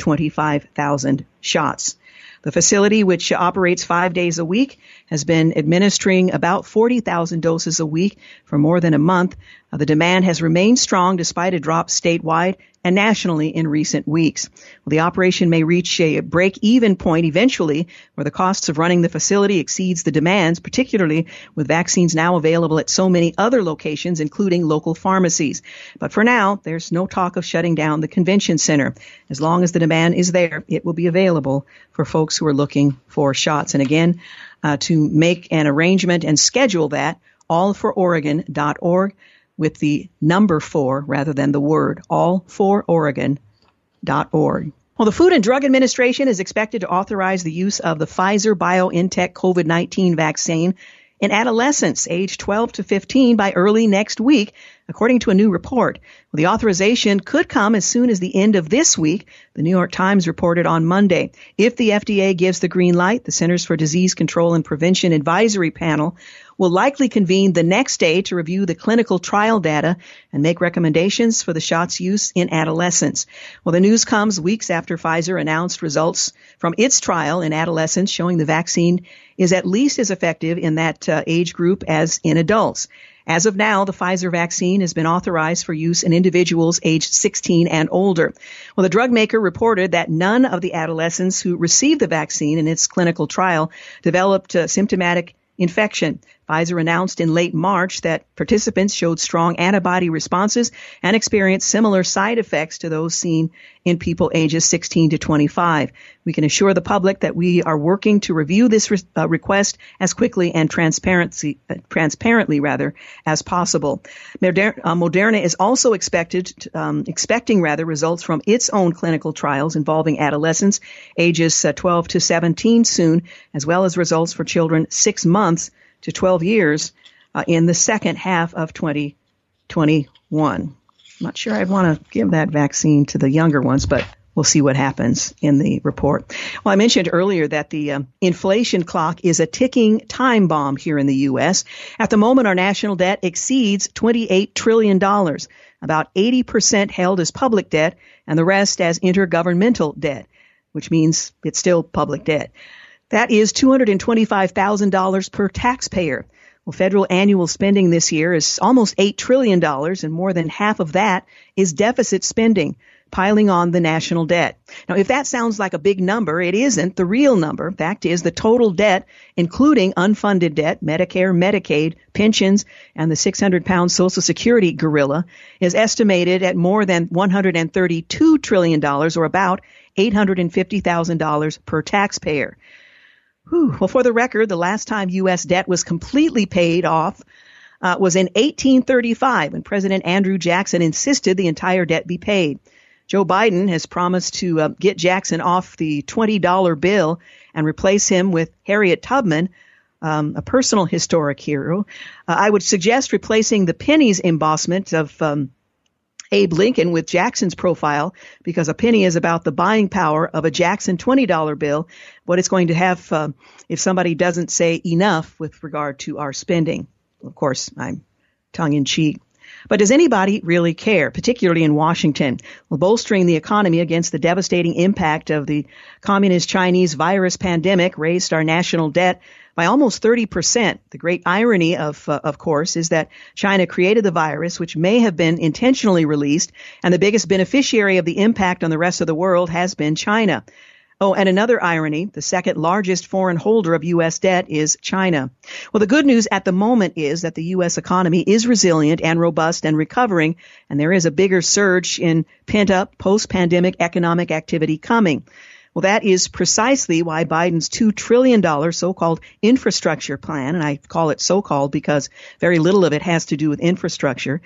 425,000 shots. The facility, which operates 5 days a week, has been administering about 40,000 doses a week for more than a month. The demand has remained strong despite a drop statewide and nationally in recent weeks. Well, the operation may reach a break-even point eventually where the costs of running the facility exceeds the demands, particularly with vaccines now available at so many other locations, including local pharmacies. But for now, there's no talk of shutting down the convention center. As long as the demand is there, it will be available for folks who are looking for shots. And again, to make an arrangement and schedule that, all4oregon.org with the number 4 rather than the word, all4oregon.org. Well, the Food and Drug Administration is expected to authorize the use of the Pfizer-BioNTech COVID-19 vaccine in adolescents aged 12 to 15 by early next week, according to a new report. Well, the authorization could come as soon as the end of this week, the New York Times reported on Monday. If the FDA gives the green light, the Centers for Disease Control and Prevention Advisory Panel will likely convene the next day to review the clinical trial data and make recommendations for the shot's use in adolescents. Well, the news comes weeks after Pfizer announced results from its trial in adolescents showing the vaccine is at least as effective in that age group as in adults. As of now, the Pfizer vaccine has been authorized for use in individuals aged 16 and older. Well, the drug maker reported that none of the adolescents who received the vaccine in its clinical trial developed symptomatic infection. Pfizer announced in late March that participants showed strong antibody responses and experienced similar side effects to those seen in people ages 16 to 25. We can assure the public that we are working to review this request as quickly and transparently as possible. Moderna is also expecting results from its own clinical trials involving adolescents ages 12 to 17 soon, as well as results for children 6 months to 12 years in the second half of 2021. I'm not sure I'd want to give that vaccine to the younger ones, but we'll see what happens in the report. Well, I mentioned earlier that the inflation clock is a ticking time bomb here in the U.S. At the moment, our national debt exceeds $28 trillion, about 80% held as public debt and the rest as intergovernmental debt, which means it's still public debt. That is $225,000 per taxpayer. Well, federal annual spending this year is almost $8 trillion, and more than half of that is deficit spending, piling on the national debt. Now, if that sounds like a big number, it isn't. The real number, fact is, the total debt, including unfunded debt, Medicare, Medicaid, pensions, and the 600-pound Social Security gorilla, is estimated at more than $132 trillion, or about $850,000 per taxpayer. Well, for the record, the last time U.S. debt was completely paid off was in 1835, when President Andrew Jackson insisted the entire debt be paid. Joe Biden has promised to get Jackson off the $20 bill and replace him with Harriet Tubman, a personal historic hero. I would suggest replacing the pennies embossment of Abe Lincoln with Jackson's profile, because a penny is about the buying power of a Jackson $20 bill, what it's going to have if somebody doesn't say enough with regard to our spending. Of course, I'm tongue-in-cheek. But does anybody really care, particularly in Washington? Well, bolstering the economy against the devastating impact of the communist Chinese virus pandemic raised our national debt by almost 30%. The great irony, of course, is that China created the virus, which may have been intentionally released, and the biggest beneficiary of the impact on the rest of the world has been China. Oh, and another irony, the second largest foreign holder of U.S. debt is China. Well, the good news at the moment is that the U.S. economy is resilient and robust and recovering, and there is a bigger surge in pent-up post-pandemic economic activity coming. Well, that is precisely why Biden's $2 trillion so-called infrastructure plan, and I call it so-called because very little of it has to do with infrastructure,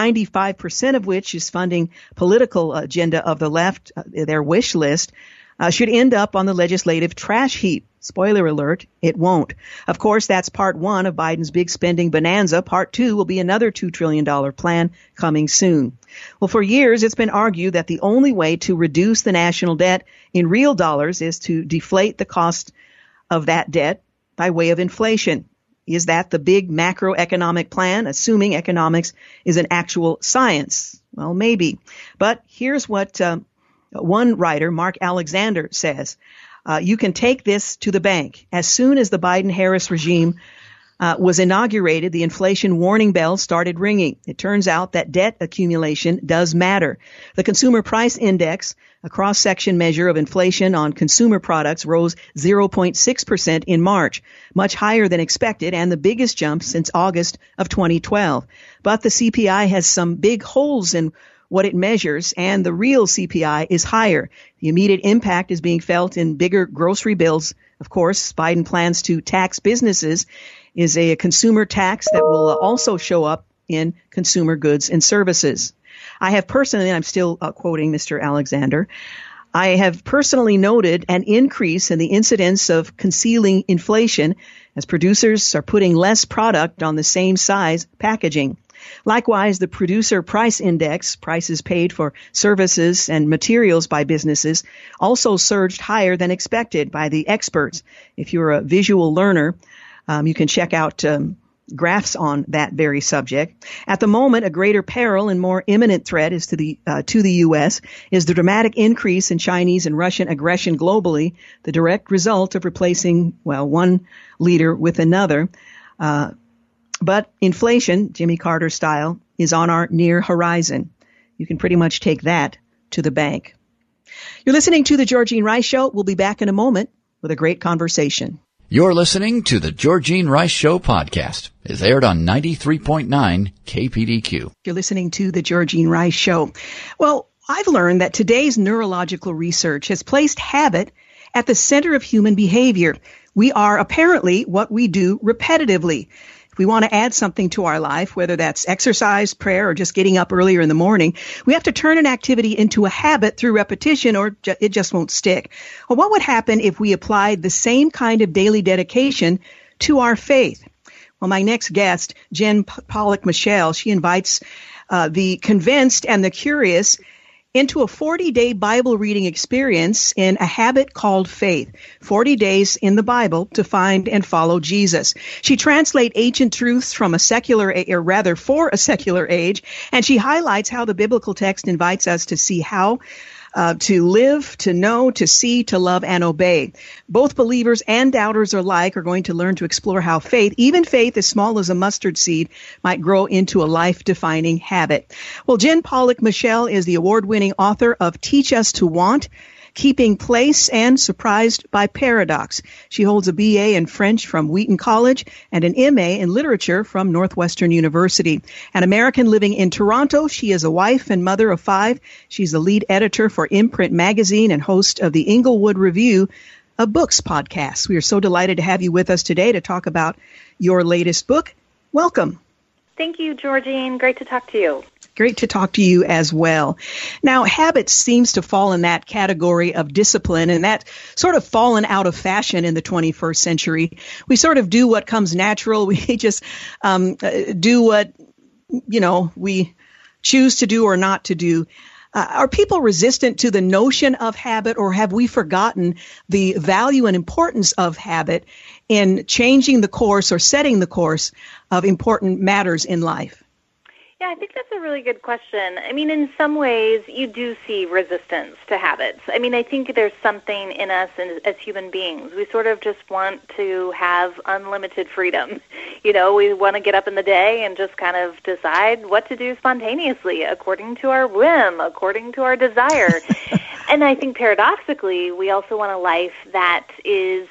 95% of which is funding political agenda of the left, their wish list, should end up on the legislative trash heap. Spoiler alert, it won't. Of course, that's part one of Biden's big spending bonanza. Part two will be another $2 trillion plan coming soon. Well, for years, it's been argued that the only way to reduce the national debt in real dollars is to deflate the cost of that debt by way of inflation. Is that the big macroeconomic plan, assuming economics is an actual science? Well, maybe. But here's what one writer, Mark Alexander, says. You can take this to the bank. As soon as the Biden-Harris regime was inaugurated, the inflation warning bell started ringing. It turns out that debt accumulation does matter. The Consumer Price Index, a cross-section measure of inflation on consumer products, rose 0.6% in March, much higher than expected and the biggest jump since August of 2012. But the CPI has some big holes in what it measures, and the real CPI is higher. The immediate impact is being felt in bigger grocery bills. Of course, Biden plans to tax businesses, is a consumer tax that will also show up in consumer goods and services. I have personally, and I'm still quoting Mr. Alexander, I have personally noted an increase in the incidence of concealing inflation as producers are putting less product on the same size packaging. Likewise, the Producer Price Index, prices paid for services and materials by businesses, also surged higher than expected by the experts. If you're a visual learner, you can check out graphs on that very subject. At the moment, a greater peril and more imminent threat is to the U.S. is the dramatic increase in Chinese and Russian aggression globally, the direct result of replacing, one leader with another. But inflation, Jimmy Carter style, is on our near horizon. You can pretty much take that to the bank. You're listening to The Georgene Rice Show. We'll be back in a moment with a great conversation. You're listening to The Georgene Rice Show podcast. It's aired on 93.9 KPDQ. You're listening to The Georgene Rice Show. Well, I've learned that today's neurological research has placed habit at the center of human behavior. We are apparently what we do repetitively. We want to add something to our life, whether that's exercise, prayer, or just getting up earlier in the morning. We have to turn an activity into a habit through repetition, or it just won't stick. Well, what would happen if we applied the same kind of daily dedication to our faith? Well, my next guest, Jen Pollock-Michel, she invites the convinced and the curious into a 40-day Bible reading experience in a habit called faith. 40 days in the Bible to find and follow Jesus. She translates ancient truths from a secular, or rather for a secular age, and she highlights how the biblical text invites us to see how to live, to know, to see, to love, and obey. Both believers and doubters alike are going to learn to explore how faith, even faith as small as a mustard seed, might grow into a life-defining habit. Well, Jen Pollock-Michel is the award-winning author of Teach Us to Want, Keeping Place, and Surprised by Paradox. She holds a BA in French from Wheaton College and an MA in Literature from Northwestern University. An American living in Toronto, she is a wife and mother of 5. She's the lead editor for Imprint Magazine and host of the Inglewood Review, a books podcast. We are so delighted to have you with us today to talk about your latest book. Welcome. Thank you, Georgine. Great to talk to you. Great to talk to you as well. Now, habit seems to fall in that category of discipline, and that's sort of fallen out of fashion in the 21st century. We sort of do what comes natural. We just do what, we choose to do or not to do. Are people resistant to the notion of habit, or have we forgotten the value and importance of habit in changing the course or setting the course of important matters in life? Yeah, I think that's a really good question. I mean, in some ways, you do see resistance to habits. I mean, I think there's something in us as human beings. We sort of just want to have unlimited freedom. We want to get up in the day and just kind of decide what to do spontaneously, according to our whim, according to our desire. And I think paradoxically, we also want a life that is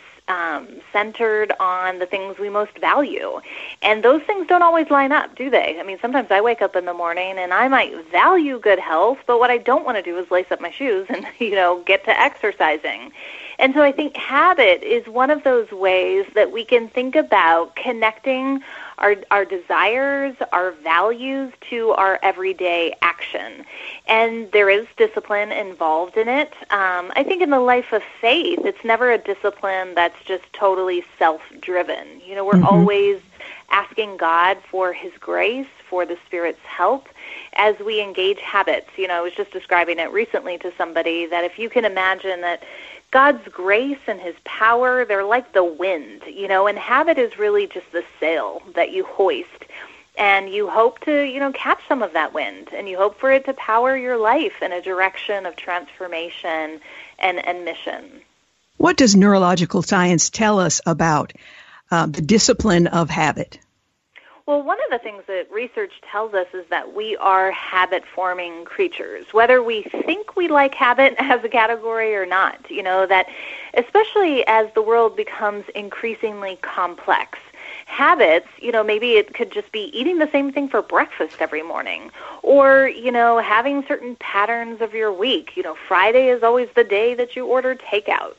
centered on the things we most value. And those things don't always line up, do they? I mean, sometimes I wake up in the morning and I might value good health, but what I don't want to do is lace up my shoes and, get to exercising. And so I think habit is one of those ways that we can think about connecting our desires, our values to our everyday action. And there is discipline involved in it. I think in the life of faith, it's never a discipline that's just totally self-driven. We're always asking God for His grace, for the Spirit's help as we engage habits. I was just describing it recently to somebody that if you can imagine that God's grace and His power, they're like the wind, and habit is really just the sail that you hoist. And you hope to, catch some of that wind, and you hope for it to power your life in a direction of transformation and mission. What does neurological science tell us about the discipline of habit? Well, one of the things that research tells us is that we are habit-forming creatures, whether we think we like habit as a category or not. That especially as the world becomes increasingly complex, habits, maybe it could just be eating the same thing for breakfast every morning, or, having certain patterns of your week. Friday is always the day that you order takeout.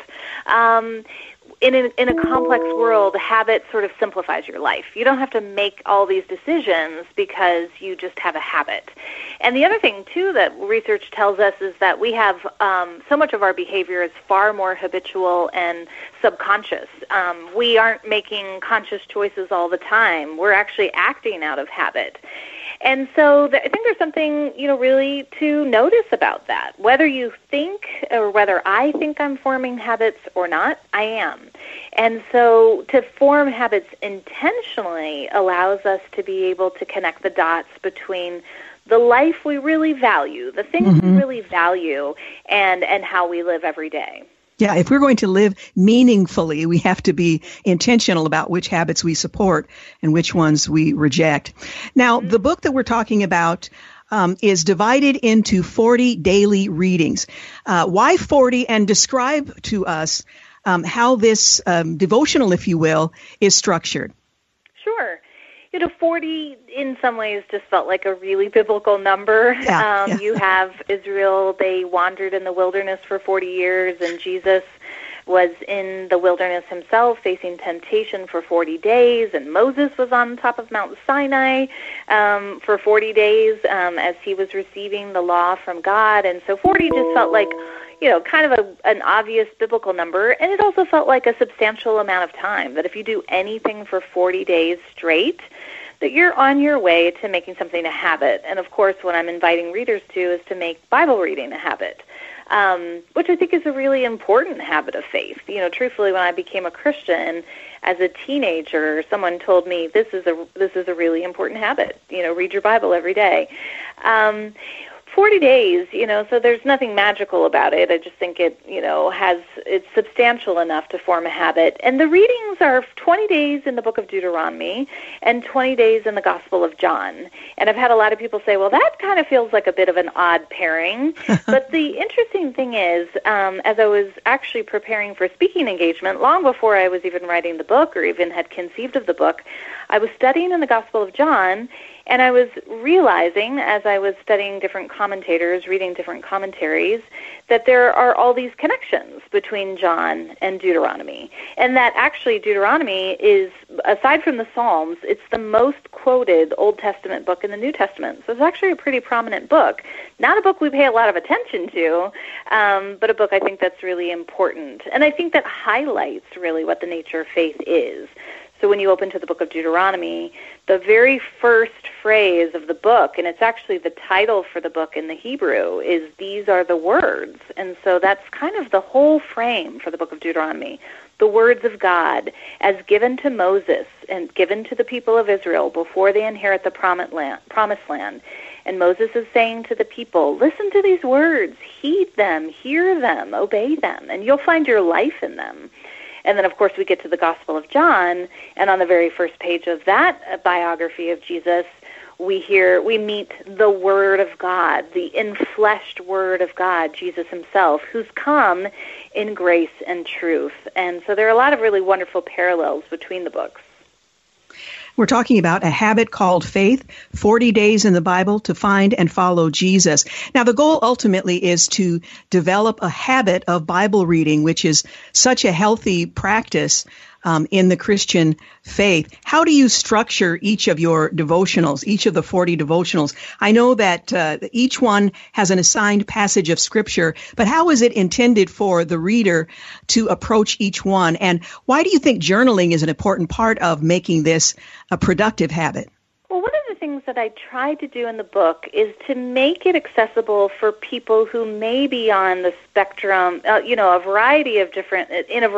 In a complex world, habit sort of simplifies your life. You don't have to make all these decisions because you just have a habit. And the other thing, too, that research tells us is that we have so much of our behavior is far more habitual and subconscious. We aren't making conscious choices all the time. We're actually acting out of habit. And so I think there's something, really to notice about that. Whether you think or whether I think I'm forming habits or not, I am. And so to form habits intentionally allows us to be able to connect the dots between the life we really value, the things we really value, and how we live every day. Yeah, if we're going to live meaningfully, we have to be intentional about which habits we support and which ones we reject. Now, the book that we're talking about is divided into 40 daily readings. Why 40? And describe to us how this devotional, if you will, is structured. Sure. 40 in some ways just felt like a really biblical number. You have Israel, they wandered in the wilderness for 40 years, and Jesus was in the wilderness himself facing temptation for 40 days, and Moses was on top of Mount Sinai for 40 days as he was receiving the law from God. And so 40 just felt like kind of an obvious biblical number, and it also felt like a substantial amount of time, that if you do anything for 40 days straight, that you're on your way to making something a habit. And of course, what I'm inviting readers to is to make Bible reading a habit, which I think is a really important habit of faith. Truthfully, when I became a Christian as a teenager, someone told me this is a really important habit. Read your Bible every day. 40 days, so there's nothing magical about it. I just think it, it's substantial enough to form a habit. And the readings are 20 days in the book of Deuteronomy and 20 days in the Gospel of John. And I've had a lot of people say, well, that kind of feels like a bit of an odd pairing. But the interesting thing is, as I was actually preparing for speaking engagement, long before I was even writing the book or even had conceived of the book, I was studying in the Gospel of John. And I was realizing, as I was studying different commentators, reading different commentaries, that there are all these connections between John and Deuteronomy. And that actually Deuteronomy is, aside from the Psalms, it's the most quoted Old Testament book in the New Testament. So it's actually a pretty prominent book. Not a book we pay a lot of attention to, but a book I think that's really important. And I think that highlights really what the nature of faith is. So when you open to the book of Deuteronomy, the very first phrase of the book, and it's actually the title for the book in the Hebrew, is "These are the words." And so that's kind of the whole frame for the book of Deuteronomy. The words of God as given to Moses and given to the people of Israel before they inherit the promised land. And Moses is saying to the people, listen to these words, heed them, hear them, obey them, and you'll find your life in them. And then, of course, we get to the Gospel of John, and on the very first page of that biography of Jesus, we meet the Word of God, the enfleshed Word of God, Jesus himself, who's come in grace and truth. And so there are a lot of really wonderful parallels between the books. We're talking about a habit called faith, 40 days in the Bible to find and follow Jesus. Now, the goal ultimately is to develop a habit of Bible reading, which is such a healthy practice in the Christian faith. How do you structure each of your devotionals, each of the 40 devotionals? I know that each one has an assigned passage of Scripture, but how is it intended for the reader to approach each one? And why do you think journaling is an important part of making this a productive habit? Well, one of the things that I tried to do in the book is to make it accessible for people who may be on the spectrum, in a variety of different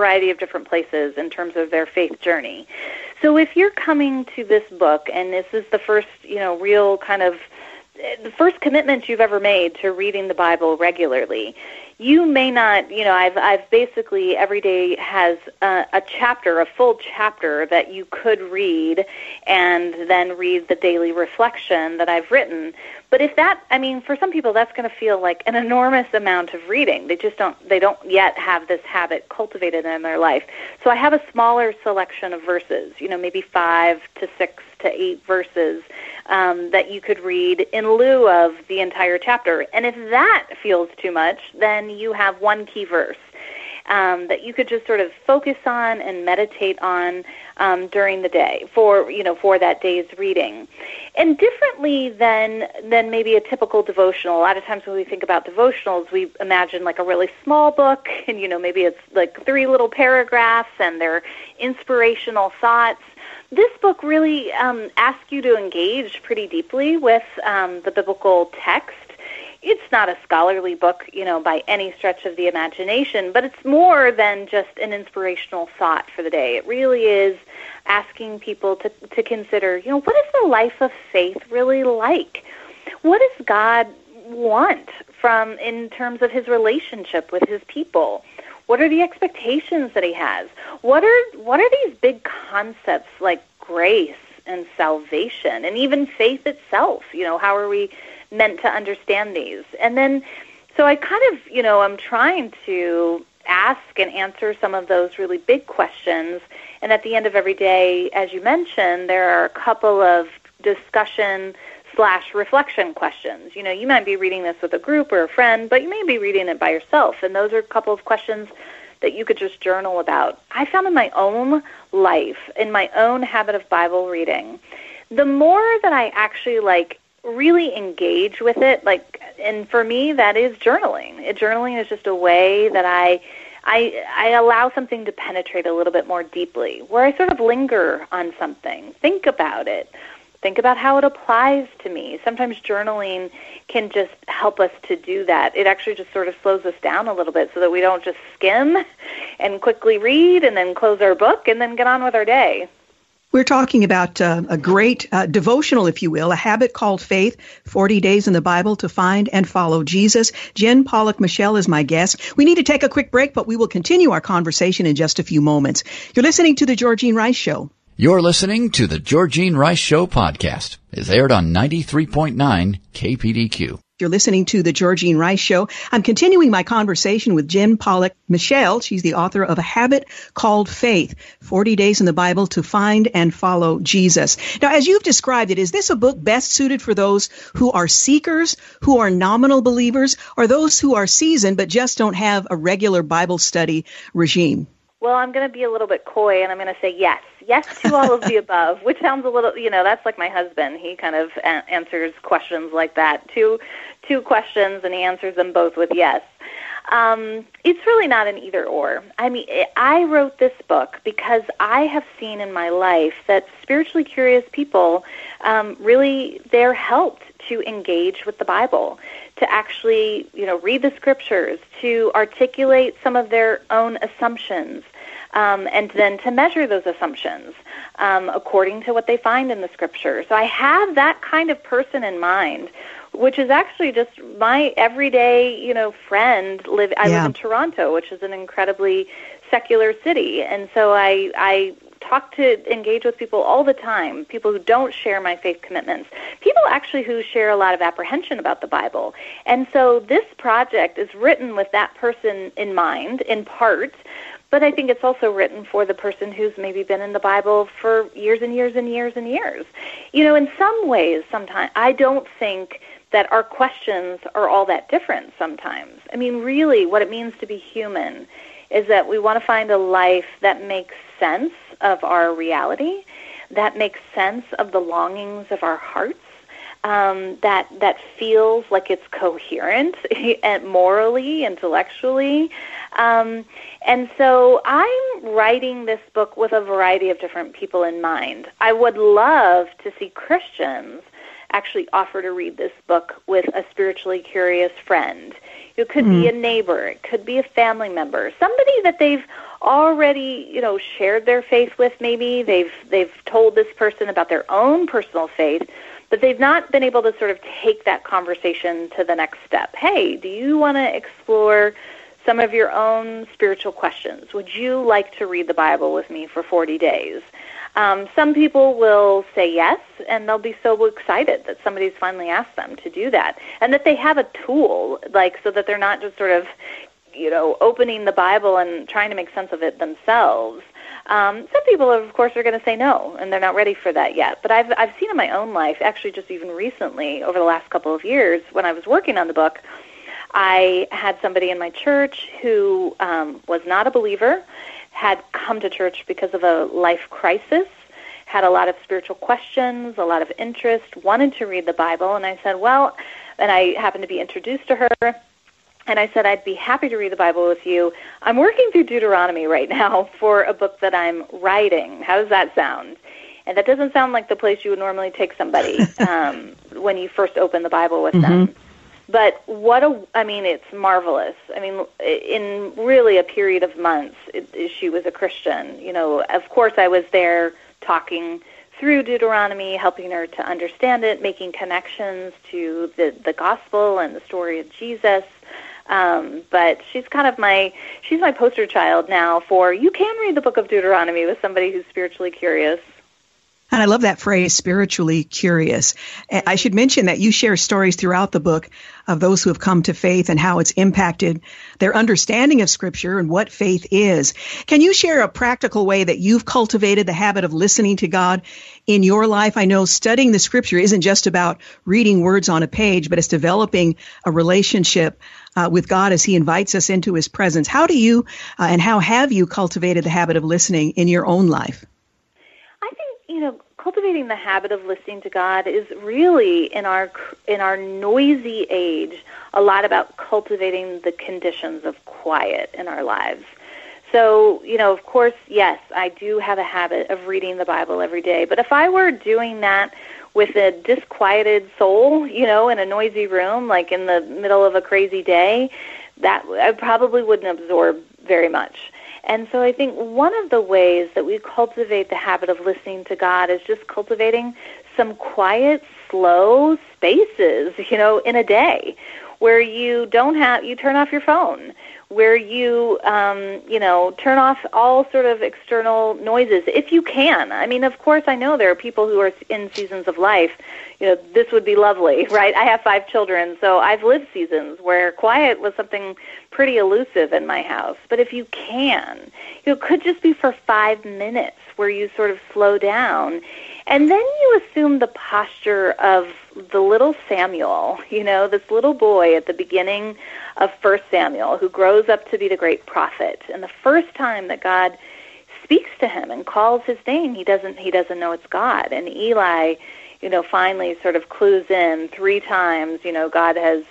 places in terms of their faith journey. So if you're coming to this book, and this is the first, real kind of the first commitment you've ever made to reading the Bible regularly, you may not, I've basically every day has a full chapter that you could read and then read the daily reflection that I've written. But for some people that's going to feel like an enormous amount of reading. They don't yet have this habit cultivated in their life. So I have a smaller selection of verses, maybe 5 to 6 to 8 verses that you could read in lieu of the entire chapter. And if that feels too much, then you have one key verse that you could just sort of focus on and meditate on during the day for that day's reading. And differently than maybe a typical devotional. A lot of times when we think about devotionals, we imagine like a really small book, and maybe it's like 3 little paragraphs and they're inspirational thoughts. This book really asks you to engage pretty deeply with the biblical text. It's not a scholarly book, by any stretch of the imagination, but it's more than just an inspirational thought for the day. It really is asking people to consider, what is the life of faith really like? What does God want in terms of his relationship with his people? What are the expectations that he has? What are these big concepts like grace and salvation and even faith itself? How are we meant to understand these? And then, so I kind of, I'm trying to ask and answer some of those really big questions. And at the end of every day, as you mentioned, there are a couple of discussion/reflection questions. You might be reading this with a group or a friend, but you may be reading it by yourself. And those are a couple of questions that you could just journal about. I found in my own life, in my own habit of Bible reading, the more that I actually really engage with it, and for me, that is journaling. Journaling is just a way that I allow something to penetrate a little bit more deeply, where I sort of linger on something, think about it, think about how it applies to me. Sometimes journaling can just help us to do that. It actually just sort of slows us down a little bit so that we don't just skim and quickly read and then close our book and then get on with our day. We're talking about a great devotional, if you will, a habit called faith, 40 days in the Bible to find and follow Jesus. Jen Pollock-Michel is my guest. We need to take a quick break, but we will continue our conversation in just a few moments. You're listening to The Georgene Rice Show. You're listening to The Georgene Rice Show podcast. It's aired on 93.9 KPDQ. You're listening to The Georgene Rice Show. I'm continuing my conversation with Jen Pollock-Michel. She's the author of A Habit Called Faith, 40 Days in the Bible to Find and Follow Jesus. Now, as you've described it, is this a book best suited for those who are seekers, who are nominal believers, or those who are seasoned but just don't have a regular Bible study regime? Well, I'm going to be a little bit coy, and I'm going to say yes. Yes to all of the above, which sounds a little, that's like my husband. He kind of answers questions like that. Two questions, and he answers them both with yes. It's really not an either or. I mean, I wrote this book because I have seen in my life that spiritually curious people really, they're helped to engage with the Bible, to actually, read the scriptures, to articulate some of their own assumptions, and then to measure those assumptions according to what they find in the scripture. So I have that kind of person in mind, which is actually just my everyday, friend. I live in Toronto, which is an incredibly secular city, and so I talk to engage with people all the time, people who don't share my faith commitments, people actually who share a lot of apprehension about the Bible. And so this project is written with that person in mind, in part, but I think it's also written for the person who's maybe been in the Bible for years and years and years and years. In some ways, sometimes, I don't think that our questions are all that different sometimes. I mean, really, what it means to be human is that we want to find a life that makes sense of our reality, that makes sense of the longings of our hearts, that feels like it's coherent and morally, intellectually. And so I'm writing this book with a variety of different people in mind. I would love to see Christians actually offer to read this book with a spiritually curious friend. It could be a neighbor, it could be a family member, somebody that they've already, shared their faith with. Maybe they've told this person about their own personal faith, but they've not been able to sort of take that conversation to the next step. Hey, do you want to explore some of your own spiritual questions? Would you like to read the Bible with me for 40 days? Some people will say yes, and they'll be so excited that somebody's finally asked them to do that, and that they have a tool, so that they're not just sort of, opening the Bible and trying to make sense of it themselves. Some people, of course, are going to say no, and they're not ready for that yet. But I've seen in my own life, actually just even recently, over the last couple of years, when I was working on the book, I had somebody in my church who was not a believer, had come to church because of a life crisis, had a lot of spiritual questions, a lot of interest, wanted to read the Bible, and I said, and I happened to be introduced to her, and I said, I'd be happy to read the Bible with you. I'm working through Deuteronomy right now for a book that I'm writing. How does that sound? And that doesn't sound like the place you would normally take somebody when you first open the Bible with them. But it's marvelous. I mean, in really a period of months, she was a Christian. Of course I was there talking through Deuteronomy, helping her to understand it, making connections to the gospel and the story of Jesus. But she's kind of she's my poster child now for you can read the book of Deuteronomy with somebody who's spiritually curious. And I love that phrase, spiritually curious. I should mention that you share stories throughout the book of those who have come to faith and how it's impacted their understanding of Scripture and what faith is. Can you share a practical way that you've cultivated the habit of listening to God in your life? I know studying the Scripture isn't just about reading words on a page, but it's developing a relationship with God as He invites us into His presence. How do you and how have you cultivated the habit of listening in your own life? Cultivating the habit of listening to God is really in our noisy age a lot about cultivating the conditions of quiet in our lives. So, of course, yes, I do have a habit of reading the Bible every day. But if I were doing that with a disquieted soul, in a noisy room, like in the middle of a crazy day, that I probably wouldn't absorb very much. And so I think one of the ways that we cultivate the habit of listening to God is just cultivating some quiet, slow spaces, in a day where you turn off your phone, where you, turn off all sort of external noises, if you can. I mean, of course, I know there are people who are in seasons of life, this would be lovely, right? I have 5 children, so I've lived seasons where quiet was something pretty elusive in my house. But if you can, it could just be for 5 minutes where you sort of slow down. And then you assume the posture of the little Samuel, this little boy at the beginning of 1 Samuel who grows up to be the great prophet. And the first time that God speaks to him and calls his name, he doesn't know it's God. And Eli, finally sort of clues in 3 times. God has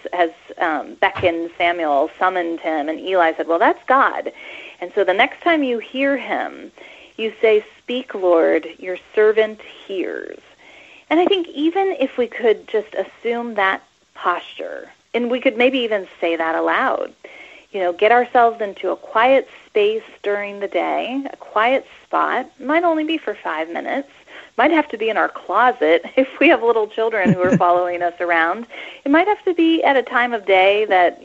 beckoned Samuel, summoned him, and Eli said, well, that's God. And so the next time you hear him, you say, speak, Lord, your servant hears. And I think even if we could just assume that posture, and we could maybe even say that aloud, get ourselves into a quiet space during the day, a quiet spot, might only be for 5 minutes, might have to be in our closet if we have little children who are following us around. It might have to be at a time of day that,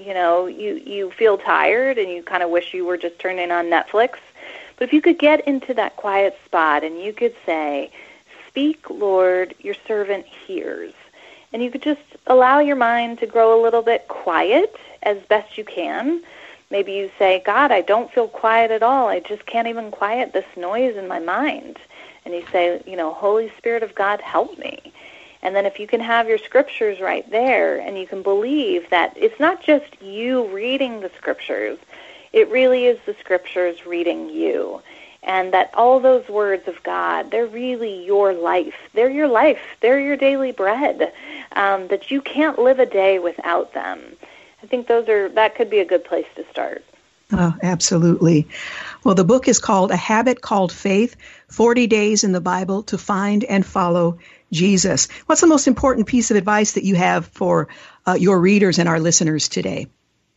you feel tired and you kind of wish you were just turning on Netflix. But if you could get into that quiet spot and you could say, speak, Lord, your servant hears. And you could just allow your mind to grow a little bit quiet as best you can. Maybe you say, God, I don't feel quiet at all. I just can't even quiet this noise in my mind. And you say, Holy Spirit of God, help me. And then if you can have your scriptures right there and you can believe that it's not just you reading the scriptures, it really is the scriptures reading you. And that all those words of God, they're really your life. They're your life. They're your daily bread, that you can't live a day without them. I think that could be a good place to start. Oh, absolutely. Well, the book is called A Habit Called Faith, 40 Days in the Bible to Find and Follow Jesus. What's the most important piece of advice that you have for your readers and our listeners today?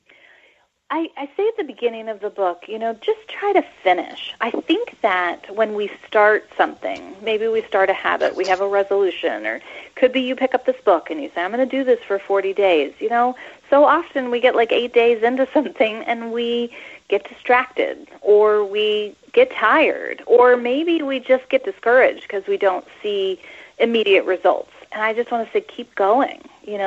I say at the beginning of the book, just try to finish. I think that when we start something, maybe we start a habit, we have a resolution, or could be you pick up this book and you say, I'm going to do this for 40 days. So often we get like 8 days into something and we get distracted, or we get tired, or maybe we just get discouraged because we don't see immediate results. And I just want to say, keep going.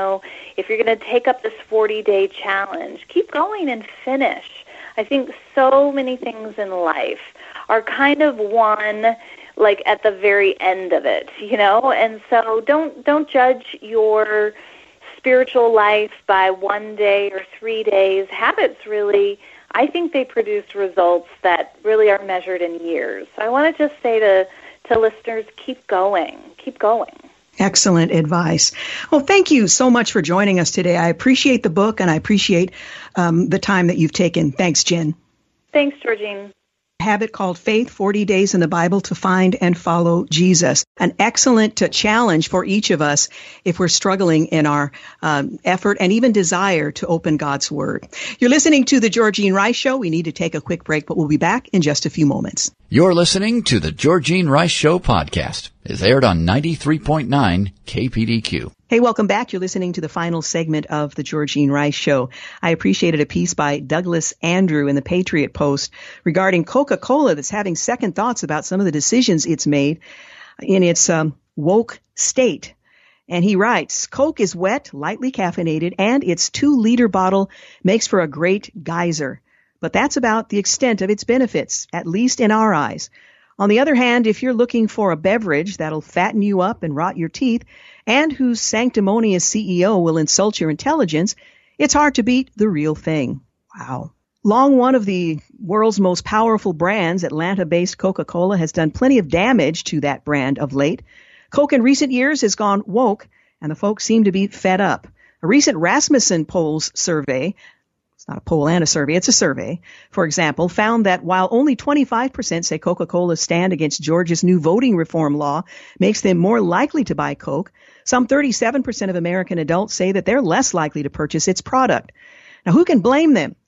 If you're going to take up this 40-day challenge, keep going and finish. I think so many things in life are kind of won like at the very end of it, And so don't judge your spiritual life by 1 day or 3 days. Habits really, I think they produce results that really are measured in years. So I want to just say to listeners, keep going. Keep going. Excellent advice. Well, thank you so much for joining us today. I appreciate the book, and I appreciate the time that you've taken. Thanks, Jen. Thanks, Georgene. Habit Called Faith, 40 Days in the Bible to Find and Follow Jesus. An excellent challenge for each of us if we're struggling in our effort and even desire to open God's Word. You're listening to The Georgene Rice Show. We need to take a quick break, but we'll be back in just a few moments. You're listening to The Georgene Rice Show podcast. It's aired on 93.9 KPDQ. Hey, welcome back. You're listening to the final segment of the Georgene Rice Show. I appreciated a piece by Douglas Andrew in the Patriot Post regarding Coca-Cola that's having second thoughts about some of the decisions it's made in its woke state. And he writes, Coke is wet, lightly caffeinated, and its 2-liter bottle makes for a great geyser. But that's about the extent of its benefits, at least in our eyes. On the other hand, if you're looking for a beverage that'll fatten you up and rot your teeth, and whose sanctimonious CEO will insult your intelligence, it's hard to beat the real thing. Wow. Long one of the world's most powerful brands, Atlanta-based Coca-Cola, has done plenty of damage to that brand of late. Coke in recent years has gone woke, and the folks seem to be fed up. A recent Rasmussen polls survey, it's not a poll and a survey, it's a survey, for example, found that while only 25% say Coca-Cola's stand against Georgia's new voting reform law makes them more likely to buy Coke, some 37% of American adults say that they're less likely to purchase its product. Now, who can blame them?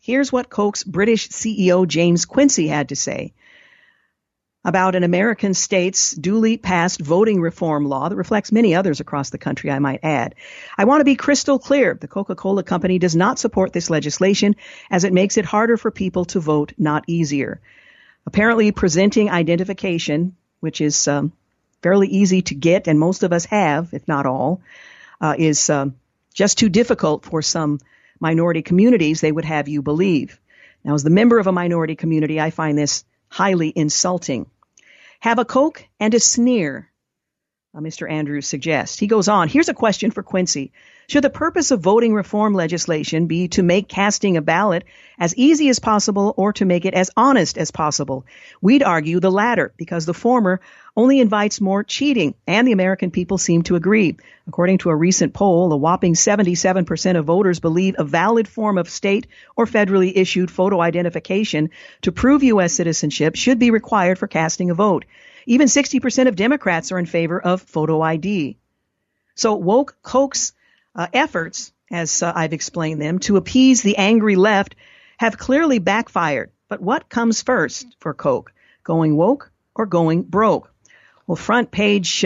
Here's what Coke's British CEO James Quincy had to say about an American state's duly passed voting reform law that reflects many others across the country, I might add. I want to be crystal clear. The Coca-Cola Company does not support this legislation as it makes it harder for people to vote, not easier. Apparently, presenting identification, which is fairly easy to get, and most of us have, if not all, is just too difficult for some minority communities, they would have you believe. Now, as the member of a minority community, I find this highly insulting. Have a Coke and a sneer, Mr. Andrews suggests. He goes on, here's a question for Quincy. Should the purpose of voting reform legislation be to make casting a ballot as easy as possible or to make it as honest as possible? We'd argue the latter, because the former only invites more cheating, and the American people seem to agree. According to a recent poll, a whopping 77% of voters believe a valid form of state or federally issued photo identification to prove U.S. citizenship should be required for casting a vote. Even 60% of Democrats are in favor of photo ID. So woke Coke's efforts, as I've explained them, to appease the angry left have clearly backfired. But what comes first for Coke? Going woke or going broke? Well, Front Page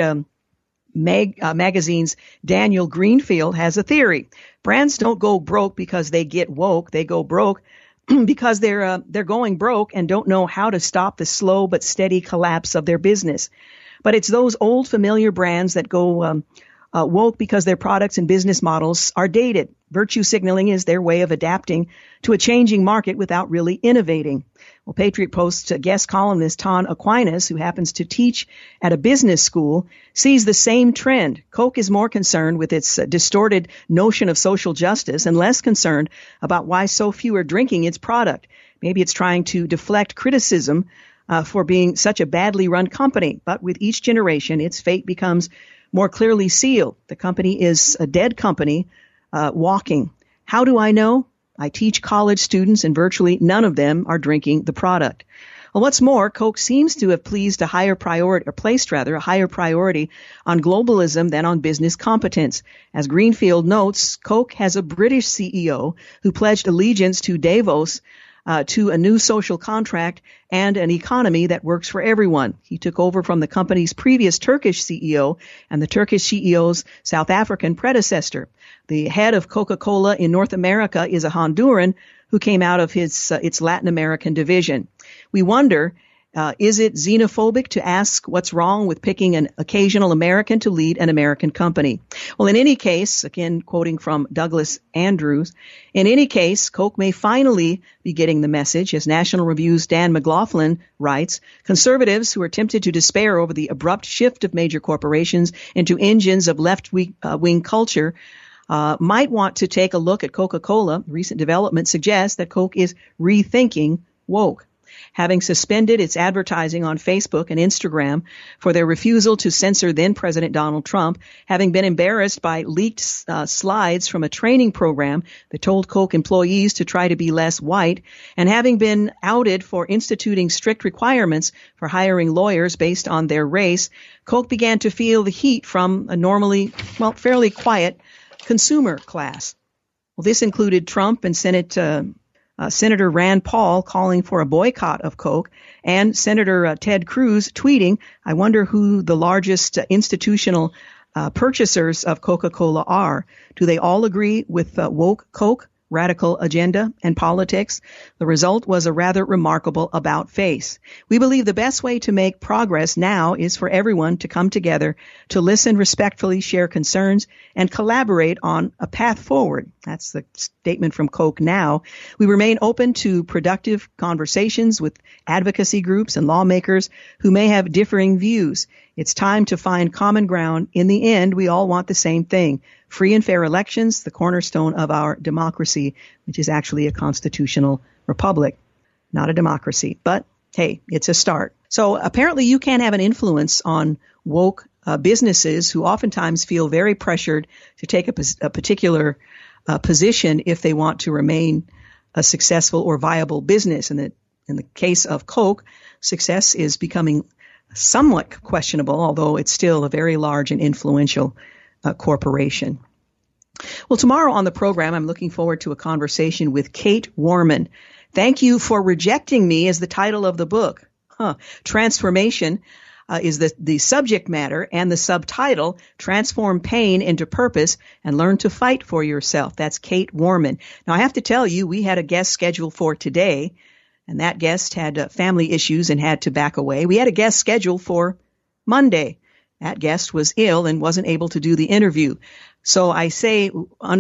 magazine's Daniel Greenfield has a theory. Brands don't go broke because they get woke. They go broke because they're going broke and don't know how to stop the slow but steady collapse of their business. But it's those old familiar brands that go woke because their products and business models are dated. Virtue signaling is their way of adapting to a changing market without really innovating. Well, Patriot Post guest columnist Ton Aquinas, who happens to teach at a business school, sees the same trend. Coke is more concerned with its distorted notion of social justice and less concerned about why so few are drinking its product. Maybe it's trying to deflect criticism for being such a badly run company. But with each generation, its fate becomes more clearly sealed. The company is a dead company, walking. How do I know? I teach college students, and virtually none of them are drinking the product. Well, what's more, Coke seems to have placed a higher priority on globalism than on business competence. As Greenfield notes, Coke has a British CEO who pledged allegiance to Davos, to a new social contract and an economy that works for everyone. He took over from the company's previous Turkish CEO and the Turkish CEO's South African predecessor. The head of Coca-Cola in North America is a Honduran who came out of its Latin American division. We wonder, is it xenophobic to ask what's wrong with picking an occasional American to lead an American company? Well, in any case, again, quoting from Douglas Andrews, in any case, Coke may finally be getting the message. As National Review's Dan McLaughlin writes, conservatives who are tempted to despair over the abrupt shift of major corporations into engines of left-wing culture might want to take a look at Coca-Cola. Recent development suggests that Coke is rethinking woke. Having suspended its advertising on Facebook and Instagram for their refusal to censor then-President Donald Trump, having been embarrassed by leaked slides from a training program that told Coke employees to try to be less white, and having been outed for instituting strict requirements for hiring lawyers based on their race, Coke began to feel the heat from a normally, fairly quiet consumer class. Well, this included Trump and Senator Rand Paul calling for a boycott of Coke, and Senator Ted Cruz tweeting, I wonder who the largest institutional purchasers of Coca-Cola are. Do they all agree with woke Coke, radical agenda, and politics? The result was a rather remarkable about-face. We believe the best way to make progress now is for everyone to come together, to listen respectfully, share concerns, and collaborate on a path forward. That's the statement from Coke now. We remain open to productive conversations with advocacy groups and lawmakers who may have differing views. It's time to find common ground. In the end, we all want the same thing. Free and fair elections, the cornerstone of our democracy, which is actually a constitutional republic, not a democracy. But hey, it's a start. So apparently you can have an influence on woke businesses who oftentimes feel very pressured to take a particular position if they want to remain a successful or viable business. And in the case of Coke, success is becoming somewhat questionable, although it's still a very large and influential corporation. Well, tomorrow on the program, I'm looking forward to a conversation with Kate Worman. Thank You for Rejecting Me is the title of the book. Transformation is the subject matter, and the subtitle, Transform Pain into Purpose and Learn to Fight for Yourself. That's Kate Worman. Now, I have to tell you, we had a guest scheduled for today, and that guest had family issues and had to back away. We had a guest scheduled for Monday. That guest was ill and wasn't able to do the interview. So I say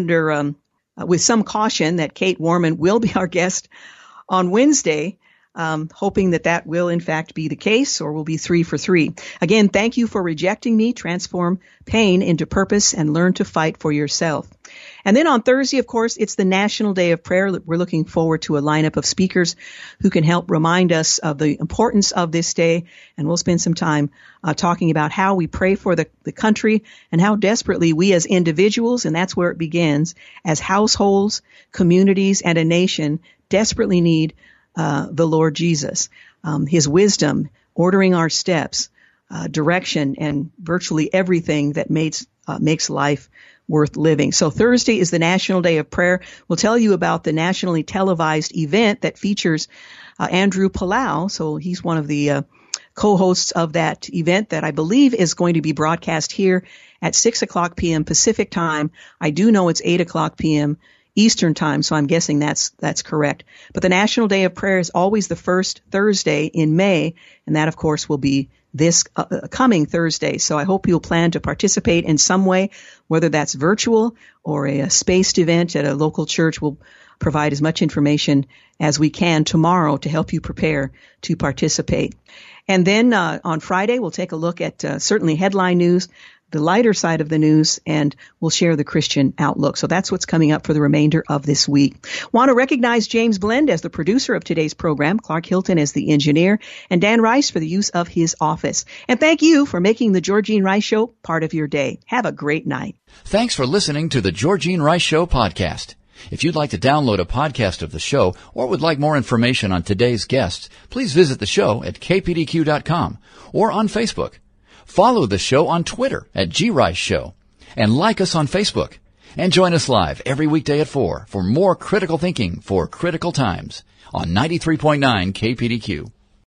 with some caution that Kate Worman will be our guest on Wednesday, hoping that will in fact be the case, or we'll be 3 for 3. Again, thank you for rejecting me. Transform pain into purpose and learn to fight for yourself. And then on Thursday, of course, it's the National Day of Prayer. We're looking forward to a lineup of speakers who can help remind us of the importance of this day. And we'll spend some time talking about how we pray for the country and how desperately we as individuals, and that's where it begins, as households, communities, and a nation desperately need the Lord Jesus, his wisdom, ordering our steps, direction, and virtually everything that makes life worth living. So Thursday is the National Day of Prayer. We'll tell you about the nationally televised event that features Andrew Palau. So he's one of the co-hosts of that event that I believe is going to be broadcast here at 6 o'clock p.m. Pacific time. I do know it's 8 o'clock p.m. Eastern time, so I'm guessing that's correct. But the National Day of Prayer is always the first Thursday in May, and that, of course, will be this coming Thursday. So I hope you'll plan to participate in some way, whether that's virtual or a spaced event at a local church. We'll provide as much information as we can tomorrow to help you prepare to participate. And then on Friday, we'll take a look at certainly headline news, the lighter side of the news, and we'll share the Christian outlook. So that's what's coming up for the remainder of this week. Want to recognize James Blend as the producer of today's program, Clark Hilton as the engineer, and Dan Rice for the use of his office. And thank you for making the Georgene Rice Show part of your day. Have a great night. Thanks for listening to the Georgene Rice Show podcast. If you'd like to download a podcast of the show or would like more information on today's guests, please visit the show at kpdq.com or on Facebook. Follow the show on Twitter at GRice Show and like us on Facebook. And join us live every weekday at 4 for more critical thinking for critical times on 93.9 KPDQ.